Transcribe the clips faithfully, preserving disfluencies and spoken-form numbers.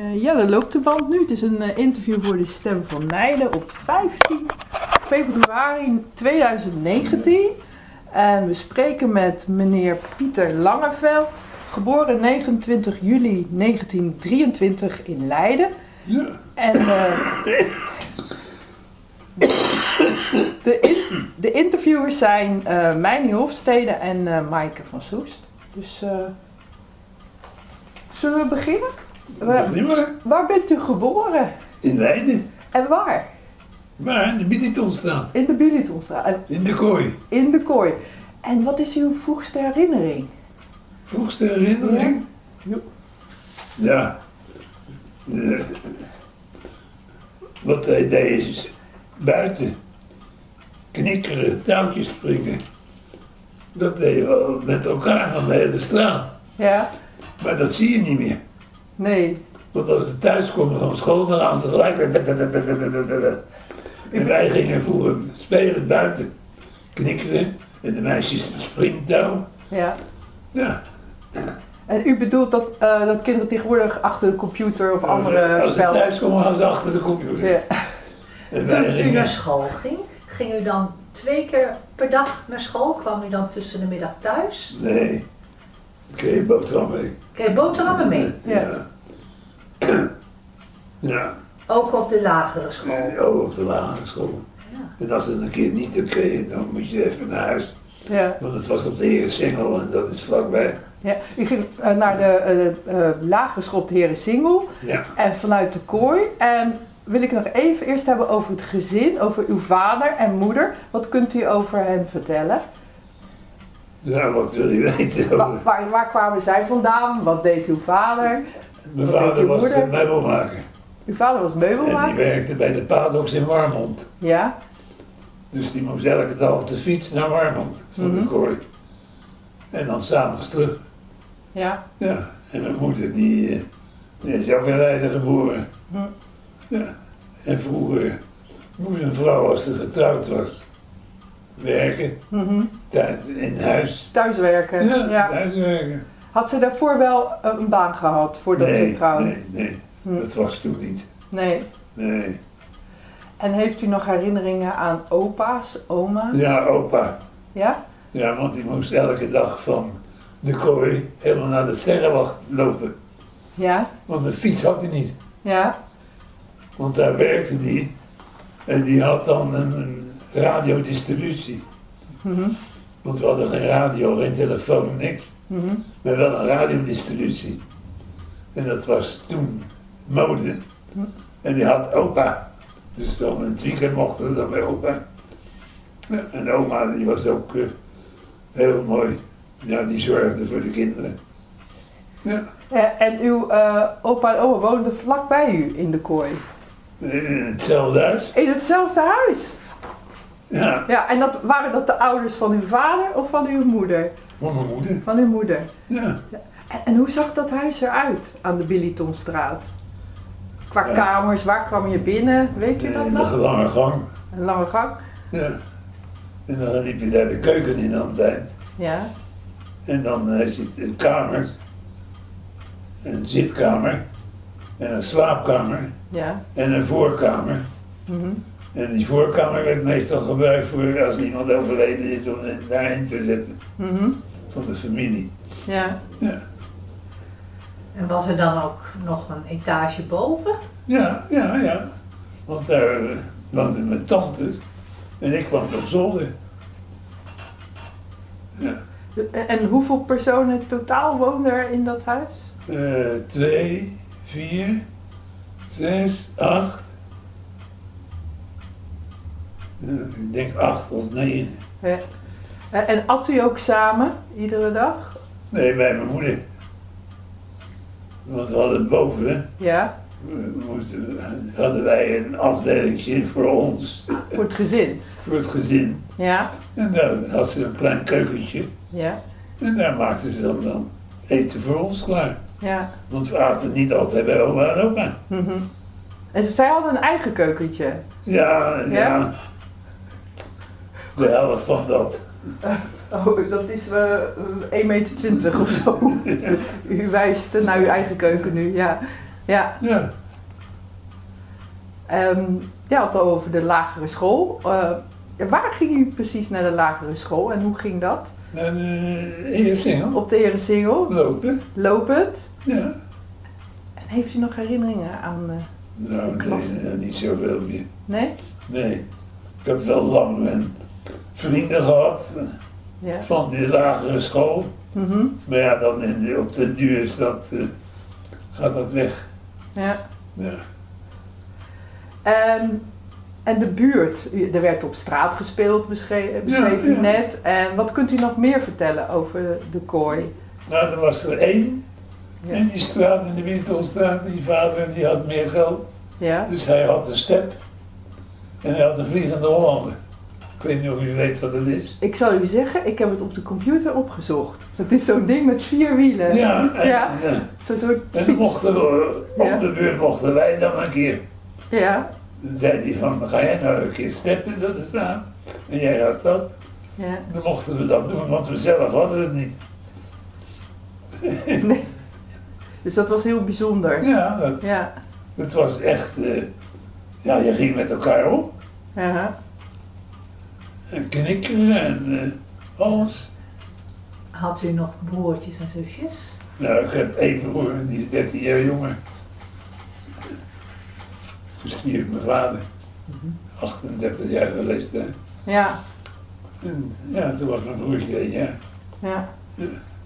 Uh, ja, dan loopt de band nu. Het is een uh, interview voor de Stem van Leiden op vijftien februari tweeduizend negentien. En we spreken met meneer Pieter Langeveld, geboren negenentwintig juli negentien drieëntwintig in Leiden. Ja. En uh, de, in, de interviewers zijn uh, Meini Hofstede en uh, Maaike van Soest. Dus uh, zullen we beginnen? Waar, waar bent u geboren? In Leiden. En waar? Waar? In de Bilitonstraat. In de Bilitonstraat. In de kooi. In de kooi. En wat is uw vroegste herinnering? Vroegste herinnering? Ja. Ja. De, wat hij deed is buiten knikkeren, touwtjes springen. Dat deed we met elkaar van de hele straat. Ja. Maar dat zie je niet meer. Nee. Want als ze thuis komen van school, dan gaan ze gelijk. En wij gingen vroeger spelen buiten, knikkeren. En de meisjes springtouw. Ja. Ja. En u bedoelt dat, uh, dat kinderen tegenwoordig achter de computer of andere spellen... Als ze thuis komen, gaan ze achter de computer. Ja. En Toen gingen... u naar school ging, ging u dan twee keer per dag naar school? Kwam u dan tussen de middag thuis? Nee. Ik kreeg boterhammen mee. Kreeg boterhammen mee? Ja. Ja. Ook op de lagere school? Ja, ook op de lagere school. Ja. En als het een keer niet oké is, dan moet je even naar huis. Ja. Want het was op de Herensingel en dat is vlakbij. Ja, u ging uh, naar de uh, uh, lagere school op de Herensingel. Ja. En vanuit de kooi. En wil ik nog even eerst hebben over het gezin, over uw vader en moeder. Wat kunt u over hen vertellen? Nou, wat wil je weten? Wa waar, waar kwamen zij vandaan? Wat deed uw vader? Mijn Wat vader was een meubelmaker. Uw vader was meubelmaker? En die werkte bij de Padox in Warmond. Ja. Dus die moest elke dag op de fiets naar Warmond, van mm-hmm. de kooi. En dan s'avonds terug. Ja. Ja, en mijn moeder die, die is ook in Leiden geboren. Hm. Ja, en vroeger moest een vrouw als ze getrouwd was werken, mm-hmm. thuis, in huis. Thuiswerken. Ja, ja, thuiswerken. Had ze daarvoor wel een baan gehad, voordat nee, ze trouwde? Nee, nee, hm. dat was toen niet. Nee. Nee. En heeft u nog herinneringen aan opa's, oma's? Ja, opa. Ja? Ja, want die moest elke dag van de kooi helemaal naar de sterrenwacht lopen. Ja? Want een fiets had hij niet. Ja? Want daar werkte hij en die had dan een radiodistributie. Mm-hmm. Want we hadden geen radio, geen telefoon, niks. Mm-hmm. Maar wel een radiodistributie. En dat was toen mode. Mm. En die had opa. Dus dan in het weekend mochten we dan bij opa. Ja, en oma die was ook uh, heel mooi. Ja, die zorgde voor de kinderen. Ja. Ja, en uw uh, opa en oma woonden vlakbij u in de kooi? In hetzelfde huis. In hetzelfde huis? Ja. Ja, en dat, waren dat de ouders van uw vader of van uw moeder? Van mijn moeder. Van uw moeder. Ja. Ja. En, en hoe zag dat huis eruit aan de Bilitonstraat? Qua ja. kamers, waar kwam je binnen? Weet je dat in nog? Een lange gang. Een lange gang? Ja. En dan liep je daar de keuken in aan het eind. Ja. En dan had je een kamer, een zitkamer en een slaapkamer ja. en een voorkamer. Mm-hmm. En die voorkamer werd meestal gebruikt voor als iemand overleden is om daarin te zetten. Mm-hmm. Van de familie. Ja. Ja. En was er dan ook nog een etage boven? Ja, ja, ja. Want daar woonden mijn tantes en ik kwam op zolder. Ja. En hoeveel personen totaal woonden er in dat huis? Uh, twee, vier, zes, acht. Ja, ik denk acht of negen. Ja. En at u ook samen, iedere dag? Nee, bij mijn moeder. Want we hadden boven, ja. moesten, hadden wij een afdelingje voor ons. Voor het gezin? Voor het gezin. Ja. En daar had ze een klein keukentje. Ja. En daar maakten ze dan, dan eten voor ons klaar. Ja. Want we aten niet altijd bij oma en opa. Mm-hmm. En zij hadden een eigen keukentje? Ja, ja. ja. De helft van dat. Uh, oh, dat is uh, één meter twintig of zo. U wijst naar uw eigen keuken nu, ja. Ja. Ja. Um, je had het over de lagere school. Uh, waar ging u precies naar de lagere school en hoe ging dat? Naar de Eresingel. Op de Eresingel? Lopen. Lopend? Ja. En heeft u nog herinneringen aan uh, nou, de klas? nee, niet zoveel meer. Nee? Nee. Ik heb wel lang een vrienden gehad ja. van de lagere school. Mm-hmm. Maar ja, dan in de, op de duur is dat, uh, gaat dat weg. Ja. Ja. En, en de buurt, er werd op straat gespeeld, beschreef, beschreef u ja, ja. net. En wat kunt u nog meer vertellen over de kooi? Nou, er was er één ja. in die straat, in de Winkelstraat. Die vader die had meer geld. Ja. Dus hij had een step en hij had een vliegende Hollander. Ik weet niet of u weet wat dat is. Ik zal u zeggen, ik heb het op de computer opgezocht. Het is zo'n ding met vier wielen. Ja, en, ja. ja. Zo en dan mochten we, ja. om de beurt mochten wij dan een keer. Ja. Dan zei hij van, ga jij nou een keer steppen door de straat? En jij had dat. Ja. Dan mochten we dat doen, want we zelf hadden het niet. Nee. Dus dat was heel bijzonder. Ja, dat, ja. dat was echt, uh, ja, je ging met elkaar om. Ja. En knikken en uh, alles. Had u nog broertjes en zusjes? Nou, ik heb één broer, die is dertien jaar jonger. Toen stierf mijn vader, mm-hmm. achtendertig jaar leeftijd. Ja. En ja, toen was mijn broertje één jaar. Ja. ja.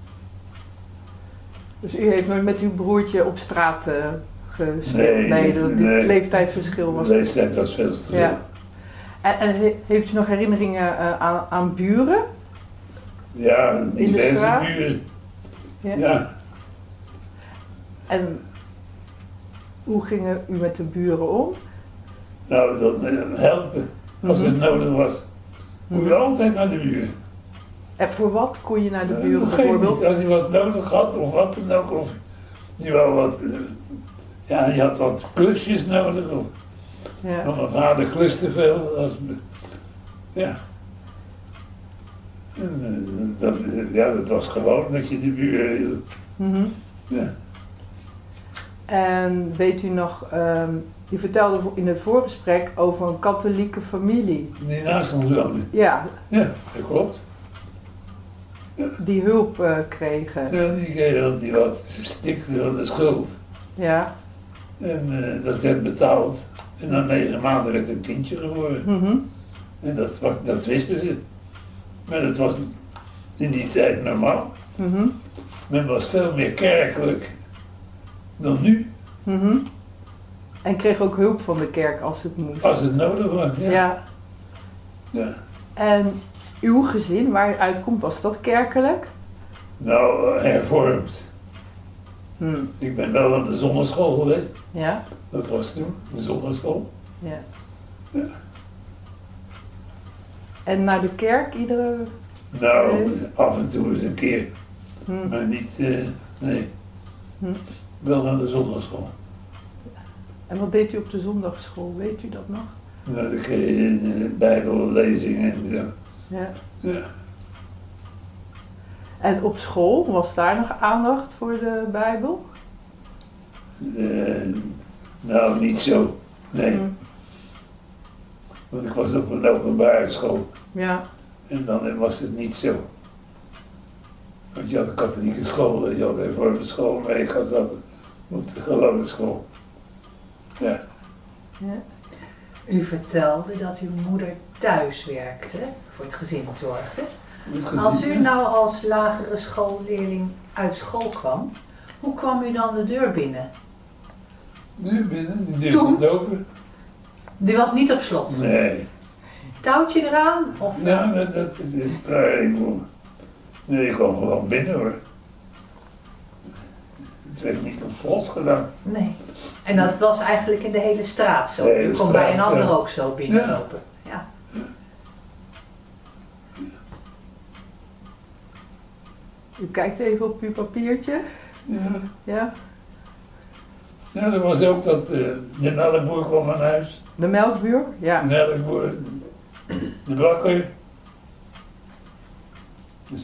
Dus u heeft nooit met uw broertje op straat uh, gespeeld? Nee, nee, dat, nee. Het leeftijdsverschil was... De leeftijd was veel te veel. Ja. En, en heeft u nog herinneringen uh, aan, aan buren? Ja, diverse buren. Ja. ja. En hoe ging u met de buren om? Nou, dan uh, helpen als mm-hmm. het nodig was. Moet je mm-hmm. altijd naar de buren. En voor wat kon je naar de buren uh, bijvoorbeeld? Niet. Als je wat nodig had of wat dan ook. Of je wou wat, uh, ja, je had wat klusjes nodig. Of, ja. Want mijn vader kluste veel. Als, ja. En, uh, dat, uh, ja, dat was gewoon dat je de buren... Mm-hmm. Ja. En weet u nog, um, u vertelde in het voorgesprek over een katholieke familie. Die naast ons woonde. Ja. Ja, dat klopt. Ja. Die hulp uh, kregen. Ja, die kregen, want die wat stikte van de schuld. Ja. En uh, dat werd betaald. En na negen maanden werd een kindje geboren. Mm-hmm. En dat, was, dat wisten ze. Maar dat was in die tijd normaal. Mm-hmm. Men was veel meer kerkelijk dan nu. Mm-hmm. En kreeg ook hulp van de kerk als het moest. Als het nodig was, ja. Ja. ja. En uw gezin, waar u uitkomt, was dat kerkelijk? Nou, hervormd. Hmm. Ik ben wel aan de zonneschool geweest. Ja. Dat was toen, de zonneschool. Ja. Ja. En naar de kerk iedere... Nou, nee. af en toe eens een keer. Hmm. Maar niet, uh, nee. Hmm. Wel naar de zondagschool. En wat deed u op de zondagschool, weet u dat nog? Nou, dan kreeg je uh, bijbellezingen en zo. Ja. Ja. En op school, was daar nog aandacht voor de Bijbel? Uh, nou, niet zo. Nee. Hmm. Want ik was op een openbare school. Ja. En dan was het niet zo. Want je had een katholieke school en je had een hervormde school, maar ik was altijd op de gewone school. Ja. Ja. U vertelde dat uw moeder thuis werkte, voor het gezin zorgde. Gezien, als u nou als lagere schoolleerling uit school kwam, hoe kwam u dan de deur binnen? Nu binnen, die deur stond open. Die was niet op slot? Nee. Touwtje eraan? Of... Ja, dat, dat is een praatje. Nee, ik kwam gewoon binnen hoor. Het werd niet op slot gedaan. Nee. En dat was eigenlijk in de hele straat zo? U kon bij een ander ook zo binnenlopen? Ja. ja. U kijkt even op uw papiertje. Ja. Ja. Ja, er was ook dat uh, de melkboer kwam aan huis. De melkboer? Ja. De melkboer, de bakker, de,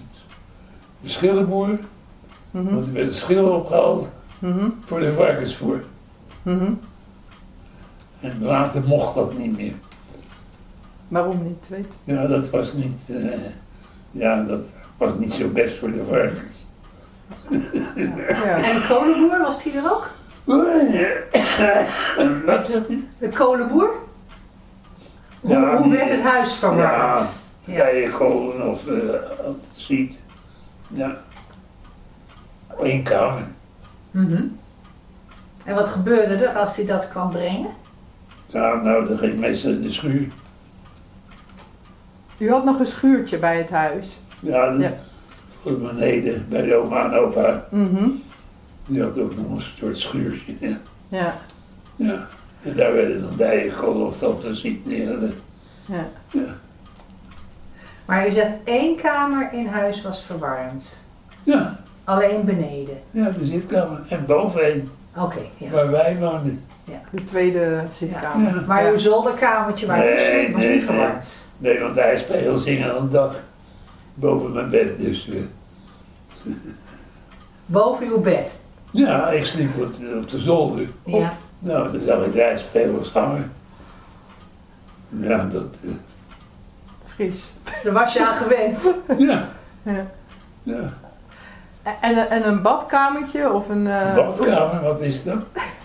de schillenboer, mm-hmm. want er werden schillen opgehaald mm-hmm. voor de varkensvoer. Mhm. En later mocht dat niet meer. Waarom niet, weet je? Ja, dat was niet, uh, ja, dat was niet zo best voor de varkens. Ja. En de kolenboer, was die er ook? Wat zegt u? De kolenboer? Hoe, Ja, hoe die- werd het huis verwarmd? Ja, je kolen of uh, ziet. Ja. Eén kamer. Mhm. En wat gebeurde er als hij dat kwam brengen? Ja, nou, dat ging meestal in de schuur. U had nog een schuurtje bij het huis. Ja, dat Ja. voor beneden bij de oma en opa. Mhm. Die had ook nog een soort schuurtje. Ja. Ja. Ja. En daar werden dan de eierkolen of dat te ziet neergelegd. Ja. Ja. Maar u zegt één kamer in huis was verwarmd. Ja, Alleen beneden. ja, de zitkamer. En bovenheen, Oké, ja. waar wij woonden. De tweede zitkamer. Ja. Maar Ja. uw zolderkamertje waar u Nee, sliep was nee, niet verwarmd. Nee, want hij spegels hingen aan het dak. Boven mijn bed, dus. Uh, Boven uw bed. ja, ik sliep op de, op de zolder. Ja. Nou, dan zag ik de ijspegels hangen. Ja, dat. Uh, Fris. Daar was je aan gewend. ja, Ja. ja. En, een- en een badkamertje of een... eh, Badkamer, wat is dat?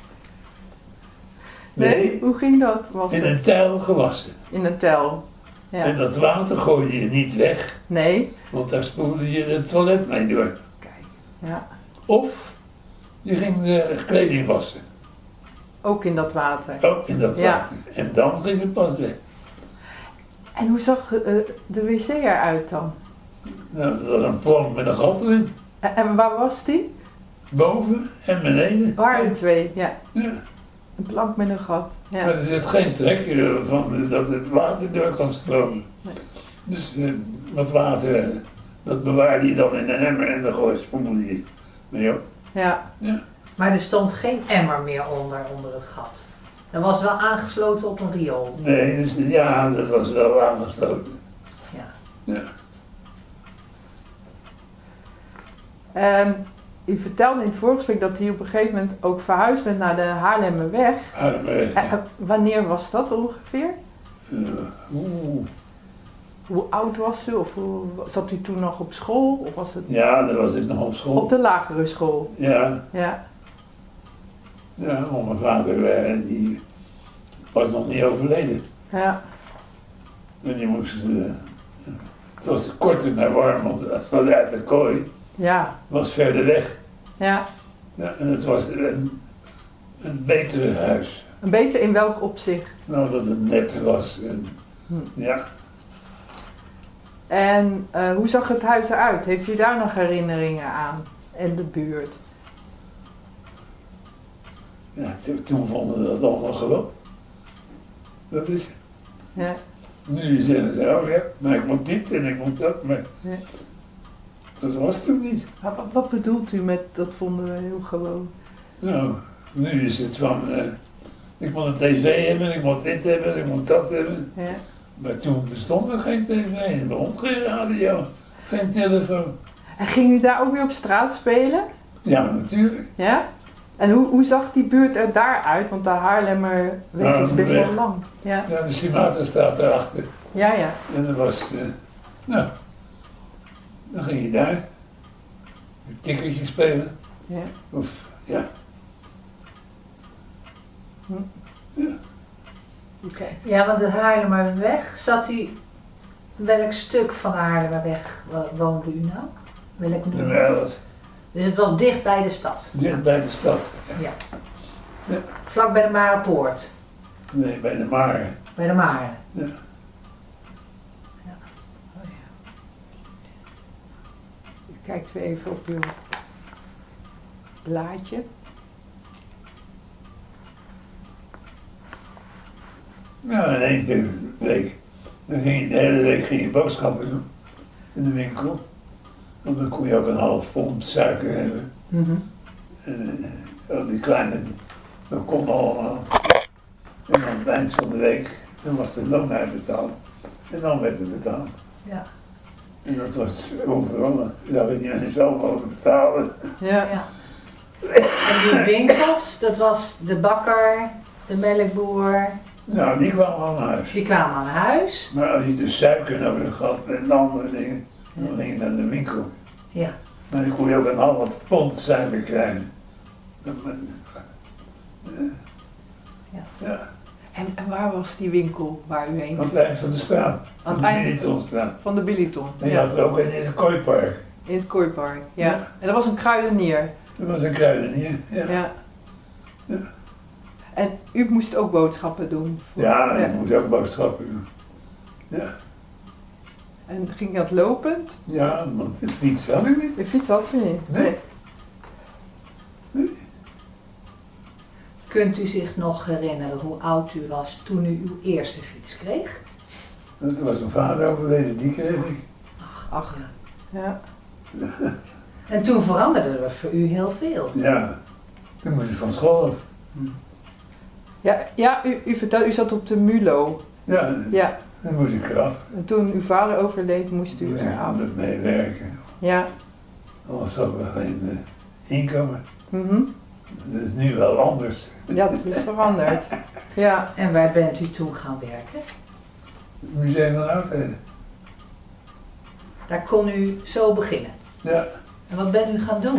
Nee, Nee, hoe ging dat? Was in het? een tijl gewassen. In een tel. Ja. En dat water gooide je niet weg, Nee. want daar spoelde je het toilet mee door. Kijk. Ja. Of je ging de kleding wassen, Ook in dat water. ook in dat Ja. water. En dan ging het pas weg. En hoe zag eh, de wc eruit dan? Nou, dat was een plank met een gat erin. En, en waar was die? Boven en beneden. Waar de twee? Ja. Ja. Een plank met een gat. Ja. Maar er zit geen trekker van dat het water door kan stromen. Nee. Dus eh, wat water, eh, dat bewaarde je dan in een emmer en dan gooi spoelde je mee op. Ja. Ja. Maar er stond geen emmer meer onder, onder het gat. Dat was wel aangesloten op een riool. Nee, dus, ja, dat was wel aangesloten. Ja. Ja. Ehm, u vertelde in het voorgesprek dat u op een gegeven moment ook verhuisd bent naar de Haarlemmerweg. Haarlemmerweg. Eh, eh, wanneer was dat ongeveer? Uh, Oeh. Hoe oud was u? Of hoe, zat u toen nog op school? Of was het Ja, daar was ik nog op school. op de lagere school? Ja, Ja. ja, want mijn vader eh, die was nog niet overleden. Ja. En die moest, eh, het was korter naar warm, want vanuit de kooi Ja. was verder weg. Ja. Ja, en het was een, een betere huis. Een beter in welk opzicht? Nou, dat het netter was. En, Hm. ja, En eh, hoe zag het huis eruit? Heeft u daar nog herinneringen aan? En de buurt? ja to- toen vonden we dat allemaal gewoon. Dat is, Ja. nu zeggen ze, oh ja, maar ik moet dit en ik moet dat, maar Ja. dat was toen niet. Maar Wat, wat bedoelt u met dat vonden we heel gewoon? Nou, nu is het van, eh, ik moet een tv hebben, ik moet dit hebben, ik moet dat hebben. Ja. Maar toen bestond er geen tv, er bestond geen radio, geen telefoon. En ging u daar ook weer op straat spelen? Ja, natuurlijk. Ja? En hoe, hoe zag die buurt er daar uit? Want de Haarlemmerweg Ja, is best weg. wel lang. Ja, Ja, de Sumatra staat daarachter. ja. ja. En dat was, eh, nou, dan ging je daar een tikkertje spelen. ja. Of, ja, Oké. Ja, want de Haarlemmerweg, zat u... Welk stuk van de Haarlemmerweg wo- woonde u nou? Welk de nummer? Merlet, Dus het was dicht bij de stad. dicht bij de stad. Ja. Ja. Vlak bij de Marenpoort. Nee, bij de Mare. Bij de Maren. Ja. U kijkt weer even op uw blaadje. Nou, in één keer week. Dan ging je de hele week ging je boodschappen doen in de winkel. Want dan kon je ook een half pond suiker hebben. Mhm. En eh, oh, die kleine, dat kon allemaal. En aan het eind van de week, dan was de loon uitbetaald. En dan werd het betaald. Ja. En dat was overal, dat je die mensen zelf mogen betalen. Ja. Ja. En die winkels, dat was de bakker, de melkboer, Nou, die kwam al naar huis. die kwamen aan huis. Maar als je de suiker nodig had en andere dingen, dan ging je naar de winkel. Ja. Maar dan kon je ook een half pond suiker krijgen. Dat men- Ja. Ja, En, en waar was die winkel waar u heen aan het eind van de straat. Aan Van het de eind- Billitonstraat. Van de Billiton. En je Ja. had er ook een in het kooipark. In het kooipark. Ja. Ja. En dat was een kruidenier. Dat was een kruidenier. Ja, Ja. Ja. En u moest ook boodschappen doen. voor- ja ik moest ook boodschappen doen. Ja, En ging dat lopend? ja, want de fiets had ik niet. De fiets had u niet. Nee. Kunt u zich nog herinneren hoe oud u was toen u uw eerste fiets kreeg? En toen was mijn vader overleden, die kreeg ik. Ach, Ach. Ja. En toen veranderde er voor u heel veel. Ja, toen moest ik van school af. Ja, ja u, u vertelde, u zat op de MULO. Ja, Ja. dan moest ik eraf. En toen uw vader overleed, moest u Moest ik eraf. met mee werken. Ja. Anders hadden we geen uh, inkomen. Mhm. Dat is nu wel anders. Ja, dat is veranderd. Ja. En waar bent u toen gaan werken? Het Museum van Oudheden. Daar kon u zo beginnen. Ja, En wat bent u gaan doen?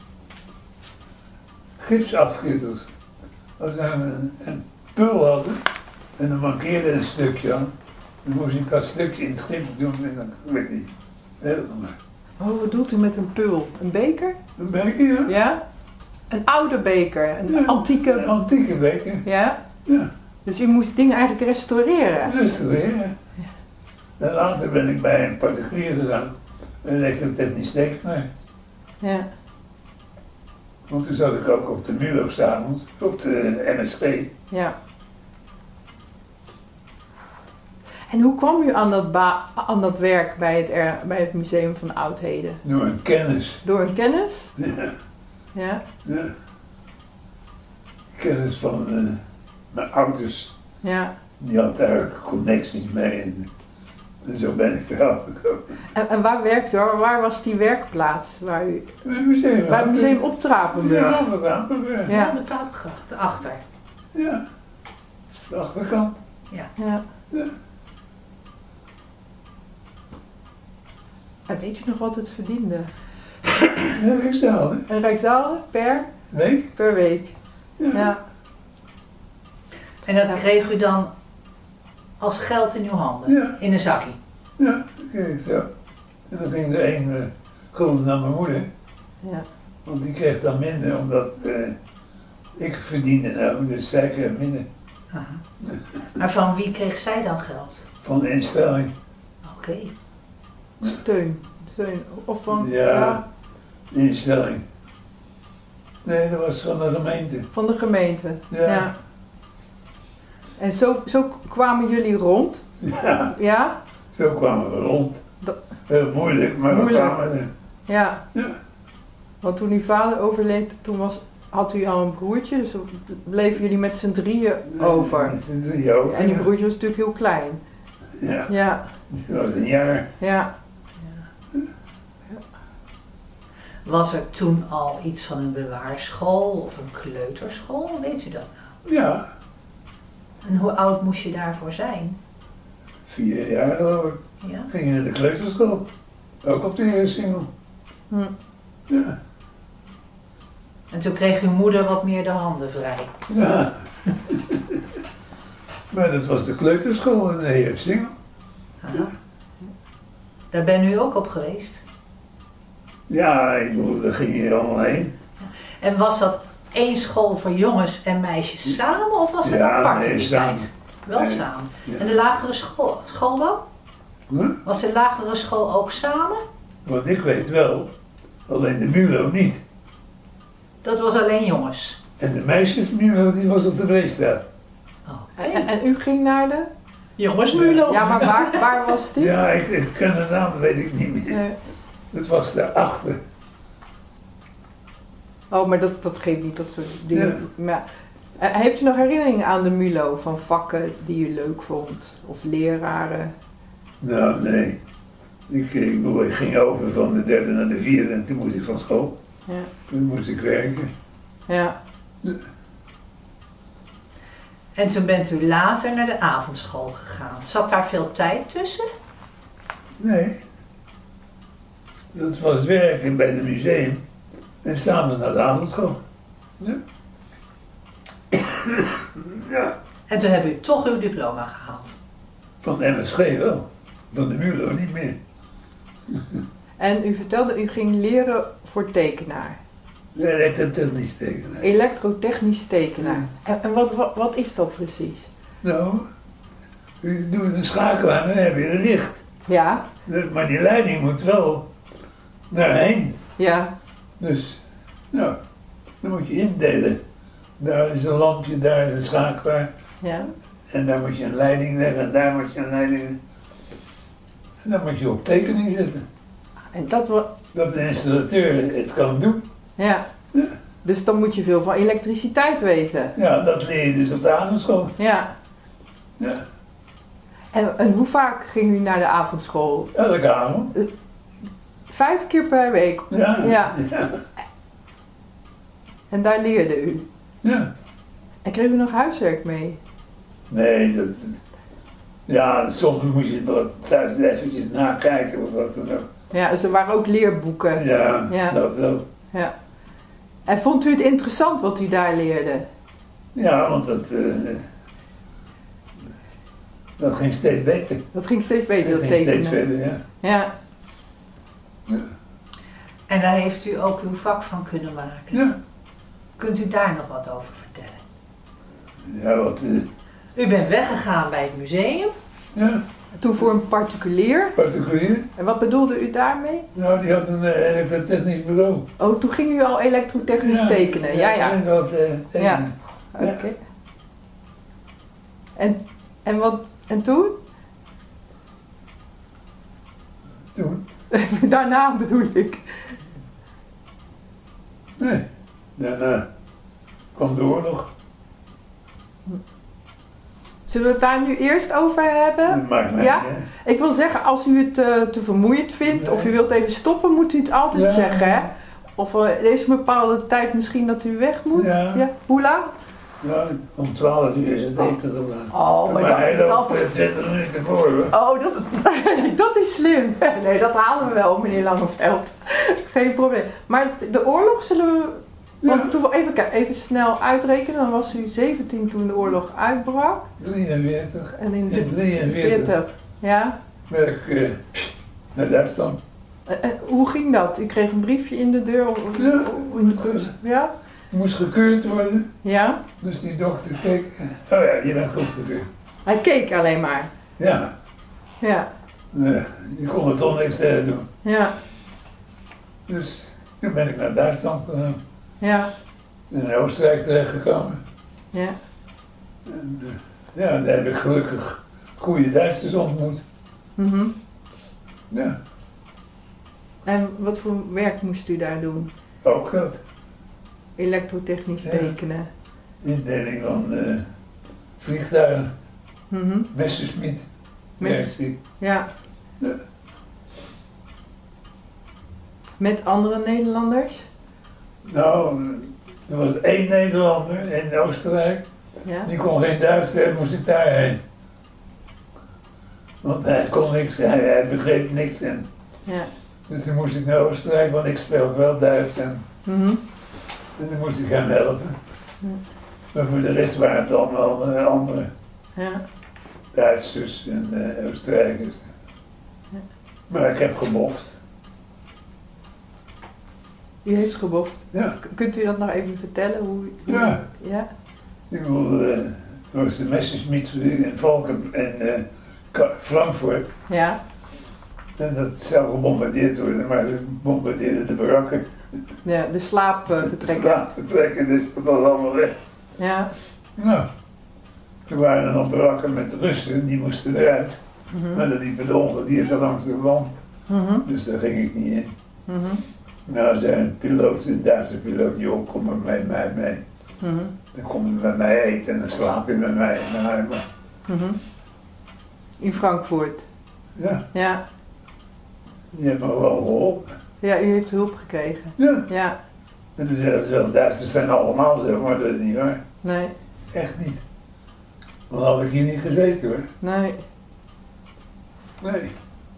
gipsafgittels. Als we een, een pul hadden en dan mankeerde een stukje aan, dan moest ik dat stukje in het gips doen en dan werd die helemaal. Oh, wat bedoelt u met een pul? Een beker? Een beker, ja? Ja? Een oude beker, een Ja, antieke... Een antieke beker. Ja? Ja, Dus u moest dingen eigenlijk restaureren. restaureren. En later ben ik bij een particulier gegaan, een elektrotechnisch tekenaar. Ja. Want toen zat ik ook op de MULO s'avonds, op de M S G. Ja. En hoe kwam u aan dat, ba- aan dat werk bij het, R- bij het Museum van Oudheden? Door een kennis. Door een kennis? Ja, Ja. ja. Kennis van uh, mijn ouders. Ja. Die had daar connecties mee en, en zo ben ik eraf gekomen. En, en waar werkt u? Waar waar was die werkplaats? Waar u, Het museum. bij het museum op Trapenburg? Ja, wat Apenburg. Ja. Aan de Paapgracht, achter. Ja, de achterkant. Ja. Ja. En weet u nog wat het verdiende? Ja, ik stel, hè. Een rijksdaalder per, Week? per week. Ja. Ja. En dat kreeg u dan als geld in uw handen? Ja. In een zakje? Ja, dat kreeg ik zo. En dan ging de een uh, gulden naar mijn moeder. Ja. Want die kreeg dan minder omdat uh, ik verdiende nou, dus zij kreeg minder. Aha. Maar van wie kreeg zij dan geld? Van de instelling. Oké. Steun. Steun. Of van, Ja. De instelling. Nee, dat was van de gemeente. van de gemeente. Ja. En zo, zo kwamen jullie rond? Ja, Ja? zo kwamen we rond. Dat- Heel moeilijk, maar Moeilijk. we kwamen er. Ja. Ja. Want toen uw vader overleed, toen was, had u al een broertje, dus toen bleven jullie met z'n drieën over. Met z'n drieën over. En die ja. broertje was natuurlijk heel klein. Ja, Ja, die was een jaar. ja. Was er toen al iets van een bewaarschool of een kleuterschool? Weet u dat nou? Ja, En hoe oud moest je daarvoor zijn? vier jaar geloof ik. Ja? Ging je naar de kleuterschool. Ook op de Heersingel. Hm. Ja. En toen kreeg uw moeder wat meer de handen vrij. Ja. Maar dat was de kleuterschool in de Heersingel. Aha. Daar ben u ook op geweest. Ja, ik bedoel, daar ging je allemaal heen. En was dat één school voor jongens en meisjes samen of was het Ja, apart nee, in die samen. tijd? Wel Nee. samen. Ja. En de lagere school, school dan? Huh? Was de lagere school ook samen? Want ik weet wel, alleen de MULO niet. Dat was alleen jongens. En de meisjes MULO die was op de Breestraat. Oké. En, en u ging naar de? Jongensmulo. Ja, maar waar, waar was die? Ja, ik, ik ken de naam, weet ik niet meer. Nee. Het was daarachter. Oh, maar dat, dat geeft niet, dat soort dingen. Ja. Maar, eh, heeft u nog herinneringen aan de MULO van vakken die u leuk vond? Of leraren? Nou, nee. Ik, ik, bedoel, ik ging over van de derde naar de vierde en toen moest ik van school. Ja. Toen moest ik werken. Ja. En toen bent u later naar de avondschool gegaan. Zat daar veel tijd tussen? Nee. Dat was werken bij het museum en samen naar de avondschool. Ja. Ja. En toen heb u toch uw diploma gehaald. Van de M S G wel. Van de MULO niet meer. En u vertelde, u ging leren voor tekenaar. Ja, elektrotechnisch tekenaar. Elektrotechnisch tekenaar. En, en wat, wat, wat is dat precies? Nou, u doet een schakel aan en dan heb je een licht. Ja, Maar die leiding moet wel daarheen. ja, Dus, nou, dan moet je indelen. Daar is een lampje, daar is een schakelaar. ja. En daar moet je een leiding leggen en daar moet je een leiding leggen. En dan moet je op tekening zetten. En dat wa- Dat de installateur het kan doen. ja. Ja. Dus dan moet je veel van elektriciteit weten. Ja, dat leer je dus op de avondschool. Ja. Ja, En, en hoe vaak ging u naar de avondschool? elke avond. Vijf keer per week. Ja, Ja. ja, En daar leerde u. ja. En kreeg u nog huiswerk mee? Nee, dat... Ja, soms moet je wat thuis eventjes nakijken of wat dan ook. Ja, dus er waren ook leerboeken. Ja, Ja. dat wel. Ja. En vond u het interessant wat u daar leerde? Ja, want dat... eh, dat ging steeds beter. Dat ging steeds beter, Dat dat ging steeds tekenen. verder, ja. Ja. En daar heeft u ook uw vak van kunnen maken. Ja, Kunt u daar nog wat over vertellen? ja, wat... eh, U bent weggegaan bij het museum. ja, Toen voor een particulier. particulier. En wat bedoelde u daarmee? Nou, die had een eh, elektrotechnisch bureau. Oh, toen ging u al elektrotechnisch tekenen. Ja, ja. En dat eh, tekenen. Oké. Ja. En, en, wat, en toen? Toen? Daarna bedoel ik. Nee, daarna kwam de oorlog. Zullen we het daar nu eerst over hebben? Dat maakt mij Ja? niet, hè. Ik wil zeggen, als u het eh, te vermoeiend vindt Nee. of u wilt even stoppen, moet u het altijd Ja. zeggen. Hè? Of eh, er is een bepaalde tijd misschien dat u weg moet. Ja. Hoe lang? Ja, om twaalf uur is het eten gedaan. Oh, maar, Maar hij dat, loopt dat, eh, twintig minuten voor, hoor. oh, dat, dat is slim. Nee, dat halen we wel, meneer Langeveld. Geen probleem. Maar de oorlog zullen we... Want Ja. toen we even, kijken, even snel uitrekenen, dan was u zeventien toen de oorlog uitbrak. drieënveertig. En in In drieënveertig veertig. Ja. ben ik eh, naar Duitsland. En, en hoe ging dat? U kreeg een briefje in de deur? Of, of- Ja. of in de bus? Ja? Moest gekeurd worden. Ja? Dus die dokter keek. Oh ja, je bent goedgekeurd. Hij keek alleen maar. Ja, Ja. nee, je kon het toch niks tegen doen. Ja. Dus toen ben ik naar Duitsland gegaan. Ja. En in Oostenrijk terechtgekomen. Ja. En eh, ja, daar heb ik gelukkig goede Duitsers ontmoet. Mhm. Ja, En wat voor werk moest u daar doen? ook dat. Elektrotechnisch Ja. tekenen. Indeling van eh, vliegtuigen. Mhm. Messerschmitt. Messers- werkt die. Ja. Ja. Met andere Nederlanders? Nou, er was één Nederlander in Oostenrijk. Ja. Die kon geen Duits, daar moest ik daarheen. Want hij kon niks, hij, hij begreep niks. En, Ja. dus toen moest ik naar Oostenrijk, want ik speel wel Duits. En, Mhm. en dan moest ik hem helpen. Ja. Maar voor de rest waren het allemaal uh, andere Ja. Duitsers en uh, Oostenrijkers. Ja. Maar ik heb geboft. U heeft geboft. Ja, K- Kunt u dat nog even vertellen? Hoe, Ja. Ja? ik bedoel, uh, er was de Messerschmitt in Valken en uh, Ka- Frankfurt. Ja. En dat zou gebombardeerd worden, maar ze bombardeerden de barakken. Ja, de slaapvertrekken. Ja, vertrekken, dus dat was allemaal weg. Ja. Nou, toen waren er nog barakken met Russen, die moesten eruit. Mhm. Maar dat liepen de ongedierte langs de wand, Mhm. dus daar ging ik niet in. Mhm. Nou, zei een piloot, een Duitse piloot, joh, kom maar met mij mee. Mhm. Dan kom je bij mij eten en dan slaap je bij mij. Nou, maar, Mhm. In Frankfurt. ja, Ja. die hebben me wel geholpen. Ja, u heeft hulp gekregen. Ja, Ja. En toen zeiden ze wel, Duitsers zijn allemaal zo, maar dat is niet waar. Nee. Echt niet. Dan had ik hier niet gezeten hoor. Nee. Nee,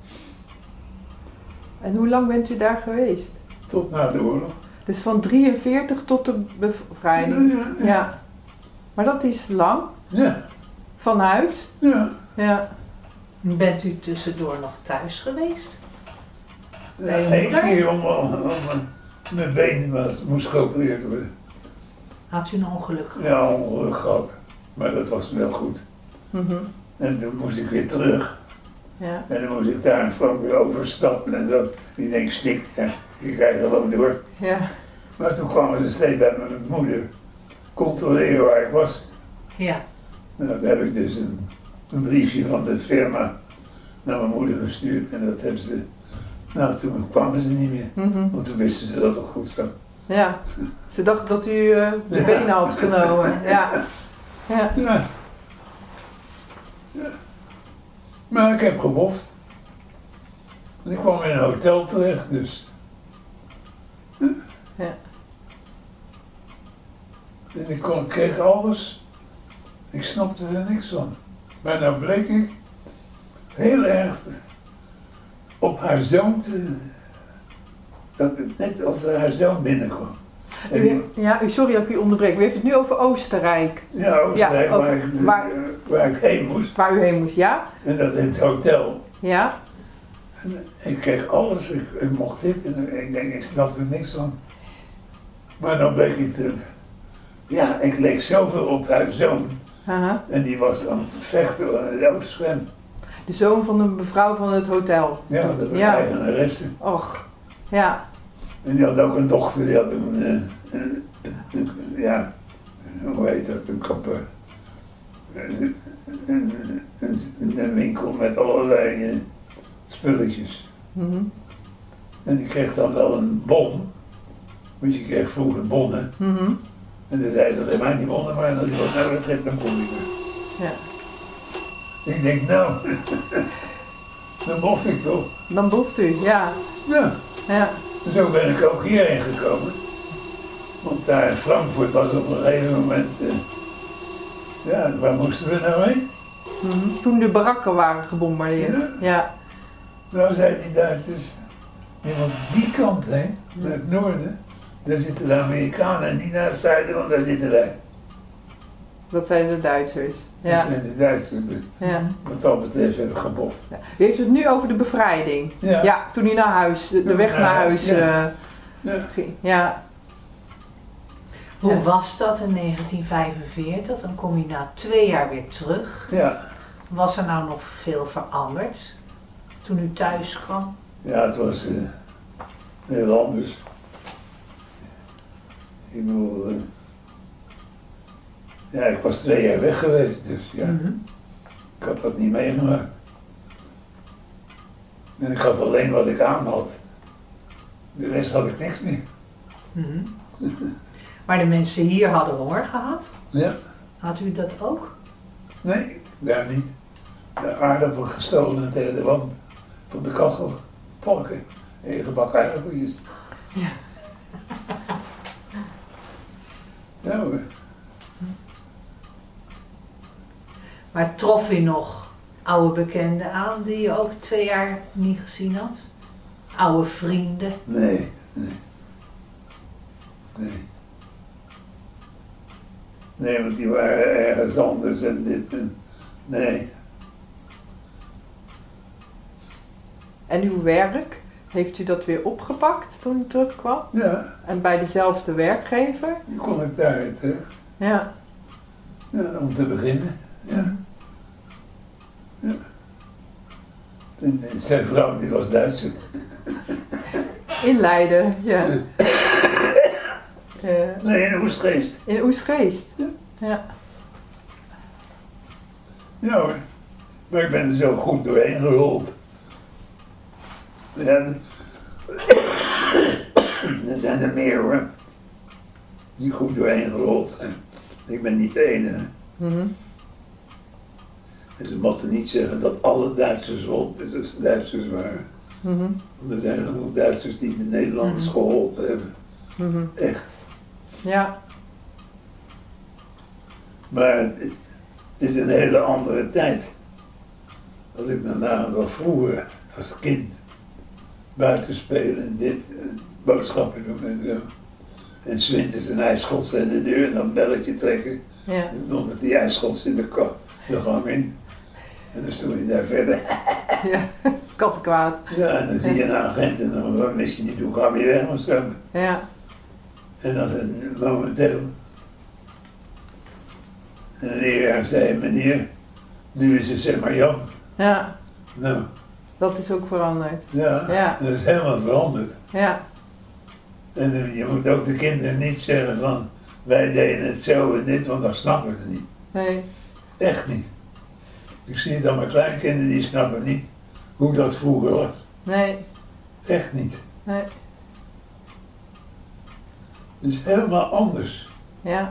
En hoe lang bent u daar geweest? tot na de oorlog. Dus van drieënveertig tot de bevrijding? Ja, ja, ja. Ja. Maar dat is lang. Ja, Van huis? ja. Ja. Bent u tussendoor nog thuis geweest? Ja, Bij uw één moeder? keer om, om, om mijn been was, moest geopereerd worden. Had u een ongeluk gehad? Ja, ongeluk gehad. Maar dat was wel goed. Mhm. En toen moest ik weer terug. Ja. En dan moest ik daar in Frank weer overstappen en zo. Ik denk, stik, ja, ik krijg gewoon door. Ja. Maar toen kwamen ze steeds bij mijn moeder controleren waar ik was. Ja. Nou, toen heb ik dus een, een briefje van de firma naar mijn moeder gestuurd. En dat hebben ze, nou toen kwamen ze niet meer. Mhm. Want toen wisten ze dat het goed zat. Ja. Ze dachten dat u eh, de benen had genomen. Ja. Ja. Ja. Ja. Maar ik heb geboft. En ik kwam in een hotel terecht, dus. Ja. Ja. En ik kon, kreeg alles. Ik snapte er niks van. Maar nou bleek ik heel erg op haar zoon te... Dat het net of haar zoon binnenkwam. En die, U, ja, u- sorry dat ik u onderbreek. U heeft het nu over Oostenrijk. ja, Oostenrijk, Ja, ook- waar, ik, waar- waar ik heen moest. Waar u heen moest, ja? En dat in het hotel. Ja. En ik kreeg alles, ik, ik mocht dit en ik denk, ik snapte er niks van. Maar dan bleek ik te... Ja, ik leek zoveel op haar zoon. Aha. En die was aan het vechten aan het Oostzwem. De zoon van de mevrouw van het hotel. Ja, dat was Ja. eigenaresse. Och. Ja. En die had ook een dochter, die had een, eh, een, een, een ja, hoe heet dat, een kapper. Een, een, een, een winkel met allerlei eh, spulletjes. Mhm. En die kreeg dan wel een bon, want je kreeg vroeger bonnen. Mhm. En dan zei ze, geef mij die bonnen maar, en als je wat nodig hebt, dan kom je maar. Ja. Ik denk, nou, dan bof ik toch. Dan boeft u, ja. Ja, Ja. en zo ben ik ook hierheen gekomen. Want daar in Frankfurt was op een gegeven moment, uh, ja, waar moesten we nou heen? Mhm. Toen de barakken waren gebombardeerd. Ja. Ja. Nou, zei die Duitsers, je moet die kant heen, naar het noorden, daar zitten de Amerikanen en niet naar het zuiden, want daar zitten wij. Dat zijn de Duitsers. Dat Ja. zijn de Duitsers, dus Ja. wat dat betreft hebben we geboft. Ja. U heeft het nu over de bevrijding. Ja. Ja, toen u naar huis, de, de weg naar huis Ja. eh, Ja. ging. Ja. Hoe Ja. was dat in negentien vijfenveertig? Dan kom je na twee jaar weer terug. Ja, Was er nou nog veel veranderd toen u thuis kwam? ja, het was uh, heel anders. Ik bedoel, uh, ja, ik was twee jaar weg geweest, dus ja, Mhm. ik had dat niet meegemaakt. En ik had alleen wat ik aan had. De rest had ik niks meer. Mhm. Maar de mensen hier hadden honger gehad. Ja, Had u dat ook? nee, daar niet. De aardappel gestolen tegen de wand van de kachel. Polken, en gebakken aardappeltjes. Ja. Ja hoor. Maar trof u nog oude bekenden aan die je ook twee jaar niet gezien had? Oude vrienden? Nee, nee. Nee. Nee, want die waren ergens anders en dit en... Nee. En uw werk, heeft u dat weer opgepakt toen u terugkwam? Ja, En bij dezelfde werkgever? nu kon ik daar weer terecht. Ja. Ja, om te beginnen. Ja. Ja. En eh, zijn vrouw die was Duitser. In Leiden, ja. Eh, Nee, in Oestgeest. in Oestgeest. Ja. Ja. Ja hoor. Maar ik ben er zo goed doorheen gerold. Ja, er zijn er meer hoor. Die goed doorheen gerold zijn. Ik ben niet de enige. Mhm. En ze mochten niet zeggen dat alle Duitsers rond Duitsers waren. Mhm. Want er zijn genoeg Duitsers die de Nederlanders Mhm. geholpen hebben. Mhm. Echt. Ja. Maar het, het is een hele andere tijd. Als ik me naga vroeger, als kind, buiten spelen en dit, en boodschappen doen en zo. En 's winters een ijsschots aan de deur en dan een belletje trekken. Ja. En dan met die ijsschots in de, ka- de gang in. En dan stond je daar verder. Ja. Kattenkwaad. Ja, en dan zie je een agent en dan mis je niet hoe ga je weg of zo. Ja. En dan een momenteel. En een leraar zei, meneer, nu is het zeg maar Jan. Ja. Nou, Dat is ook veranderd. ja, Ja. dat is helemaal veranderd. Ja. En eh, je moet ook de kinderen niet zeggen van, wij deden het zo en dit, want dan snappen ze het niet. Nee. Echt niet. Ik zie het aan mijn kleinkinderen, die snappen niet hoe dat vroeger was. Nee. Echt niet. Nee. Het is helemaal anders. Ja.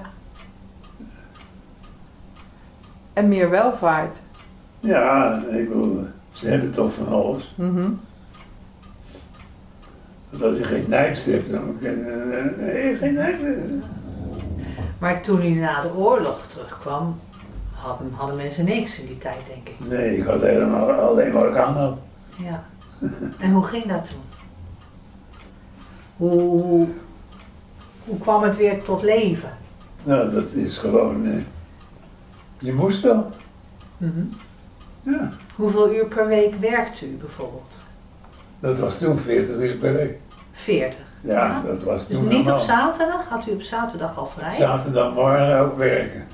En meer welvaart. Ja, ik bedoel, ze hebben toch van alles. Mhm. Want als je geen Nijks hebt, dan heb je geen Nijks. Maar toen hij na de oorlog terugkwam, hadden, hadden mensen niks in die tijd, denk ik. Nee, ik had helemaal alleen maar ik aan had. Ja. En hoe ging dat toen? Hoe, hoe, hoe kwam het weer tot leven? Nou, dat is gewoon, eh, je moest wel. Mhm. Ja, Hoeveel uur per week werkt u bijvoorbeeld? dat was toen veertig uur per week. veertig. Ja, dat was Dus toen niet op normaal. zaterdag? Had u op zaterdag al vrij? Zaterdagmorgen ook werken.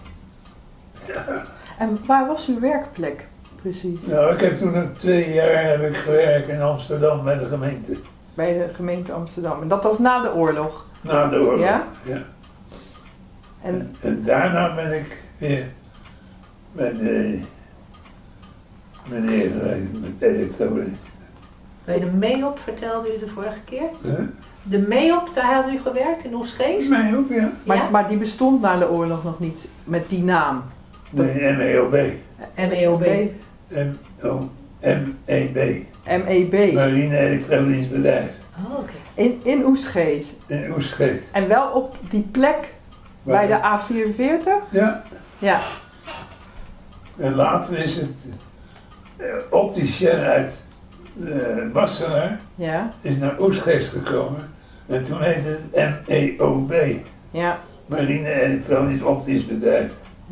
En waar was uw werkplek precies? Nou, ik heb toen nog twee jaar heb ik gewerkt in Amsterdam met de gemeente. Bij de gemeente Amsterdam. En dat was na de oorlog. Na de oorlog. Ja? Ja. En En, en daarna ben ik weer bij de meneer geweest met elektronisch. Bij de MEOP vertelde u de vorige keer. Huh? De MEOP, daar had u gewerkt in Oegstgeest? Mij ook, ja. Maar, Ja? maar die bestond na de oorlog nog niet met die naam. Nee, M E O B. M E O B. M O M E B. M E B. Marine Elektronisch Bedrijf. Oh, oké. In, in Oegstgeest. In Oegstgeest. En wel op die plek bij de A vierenveertig? Ja. Ja. En later is het uh, opticien uit uh, Wassenaar Ja. is naar Oegstgeest gekomen. En toen heette het M E O B. Ja. Marine Elektronisch Optisch Bedrijf.